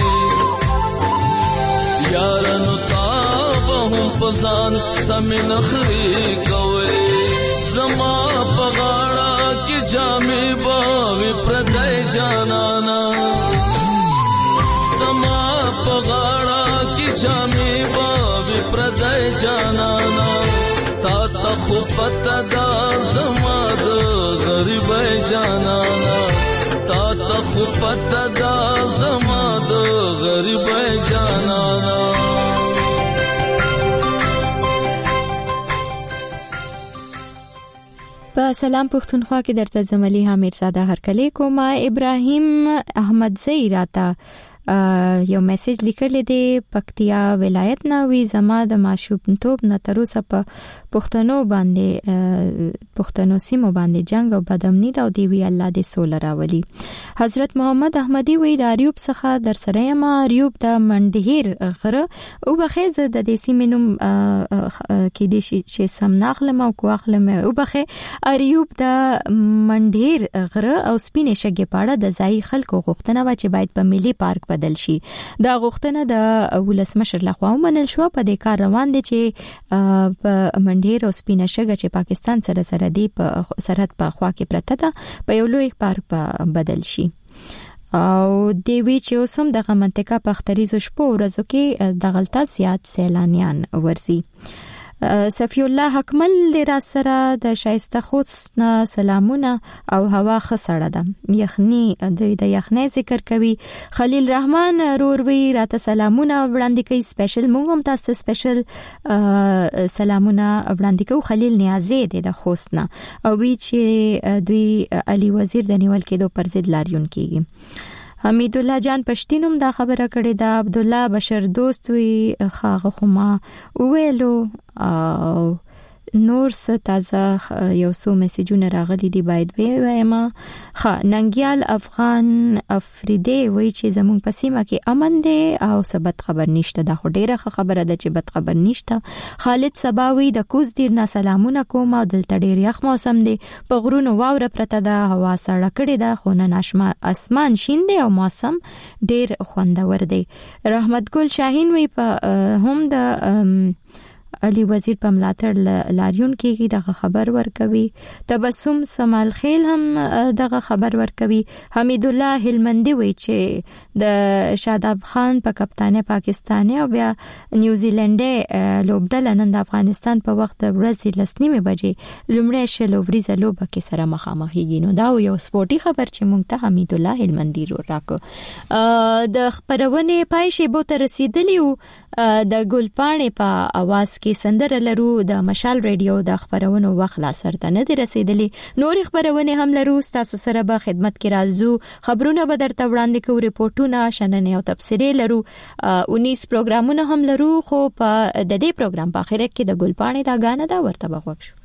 یارانو تاب هم پزان سمې نخري کولې زما پغاړه کې جامې باوي پردای جانانا زما پغاړه جامې باوي پردای جانانا تا ته خو پتا دا زما د غریب جانانا تا ته خو پتا دا زما د غریب جانانا په سلام پښتونخوا کې درته زملي حمید زاده هرکلی کوم. ابراهیم احمد زیراتا یو میسج لیکل دی پکتیا ولایت نه وی زما د ماشومتوب نه تر اوسه په پښتنو باندې پښتنو سیمو باندې جنگ او بدامنی دا دی وی الله دې سول راولي. حضرت محمد احمدی وی د اریوب څخه در سره ما اریوب د منډهیر غره او بخیز د دې سیمینوم کې د شي سم ناخلم او کوخلم او بخې اریوب د منډهیر غره او سپینې شګې پاړه د ځای خلکو غوښتنه و چې باید په ملي پارک بدل شي. دا غوښتنه د ولسمشر لخوا ومنل شو. په دې کار روان دي چې په منډهیر او سپینه شګه چې پاکستان سره سره دی په سرحد په خوا کې پرته ده په یو لوی پارک بدل شي. او دی وی چې اوسم دغه منطقه په ختریزو شپو ورځو کې د غلطه زیات سیلانیان ورزي. صفی الله حکمل د را سره د شایسته خوست سلامونه او هوا خسړه ده یخنی د یخنی ذکر کوي. خلیل رحمان روروي راته سلامونه وړاندې کوي سپیشل موږ هم تاسو سپیشل سلامونه وړاندې کوو. خلیل نیازي د خوست نه او وی چې دوی علي وزیر د نیول کېدو پر ضد لاریون کیږي. حمید الله جان پښتینوم دا خبره کړې ده. عبد الله بشر دوست وی خاغه خما ویلو او نور څه تازه یو څو میسجونه راغلي دي باید وایم. خا ننګیال افغان افریدی وی چې زموږ په سیمه کې امن دی او ثبت خبر نشته. دا خو ډیره خبره ده چې بد خبر نشته. خالد سباوی د کوز دیر نه سلامونه کوم او دلته ډیر یخ موسم دی په غرونو واوره پرته ده هوا سړه کړې ده خو نن اسمان شین دی او موسم ډیر خوندور دی. رحمت ګل شاهین وی په هم د علي وزیر په ملاتړ لاریون کېږي دغه خبر ورکوي. تبسم سمال خیل هم دغه خبر ورکوي. حمید الله هلمندي وی چې د شاداب خان په کپتانه پاکستاني او بیا نیوزیلندي لوبډله نن د افغانستان په وخت د ورځې لسنیمه بجې لومړی شل وریزه لوبه کې سره مخامخېږي. نو دا یو سپورتي خبر چې مونږ ته حمید الله هلمندي رو راکو. د خبرونه پای شی بو ته رسیدلی او د ګلپاڼې په आवाज کې سندره لرو. د مشال ریډیو د خبرونو وخت لا سرته نه دي رسیدلی. نور خبرونه هم لرو تاسو سره به خدمت کې راځو. خبرونه به درته وړاندې کوو ریپورتونه شننې او تبصرې لرو. انیس پروګرامونه هم لرو خو په د دې پروګرام په اخر کې د ګلپاڼې دا غانه دا ورته بغوښ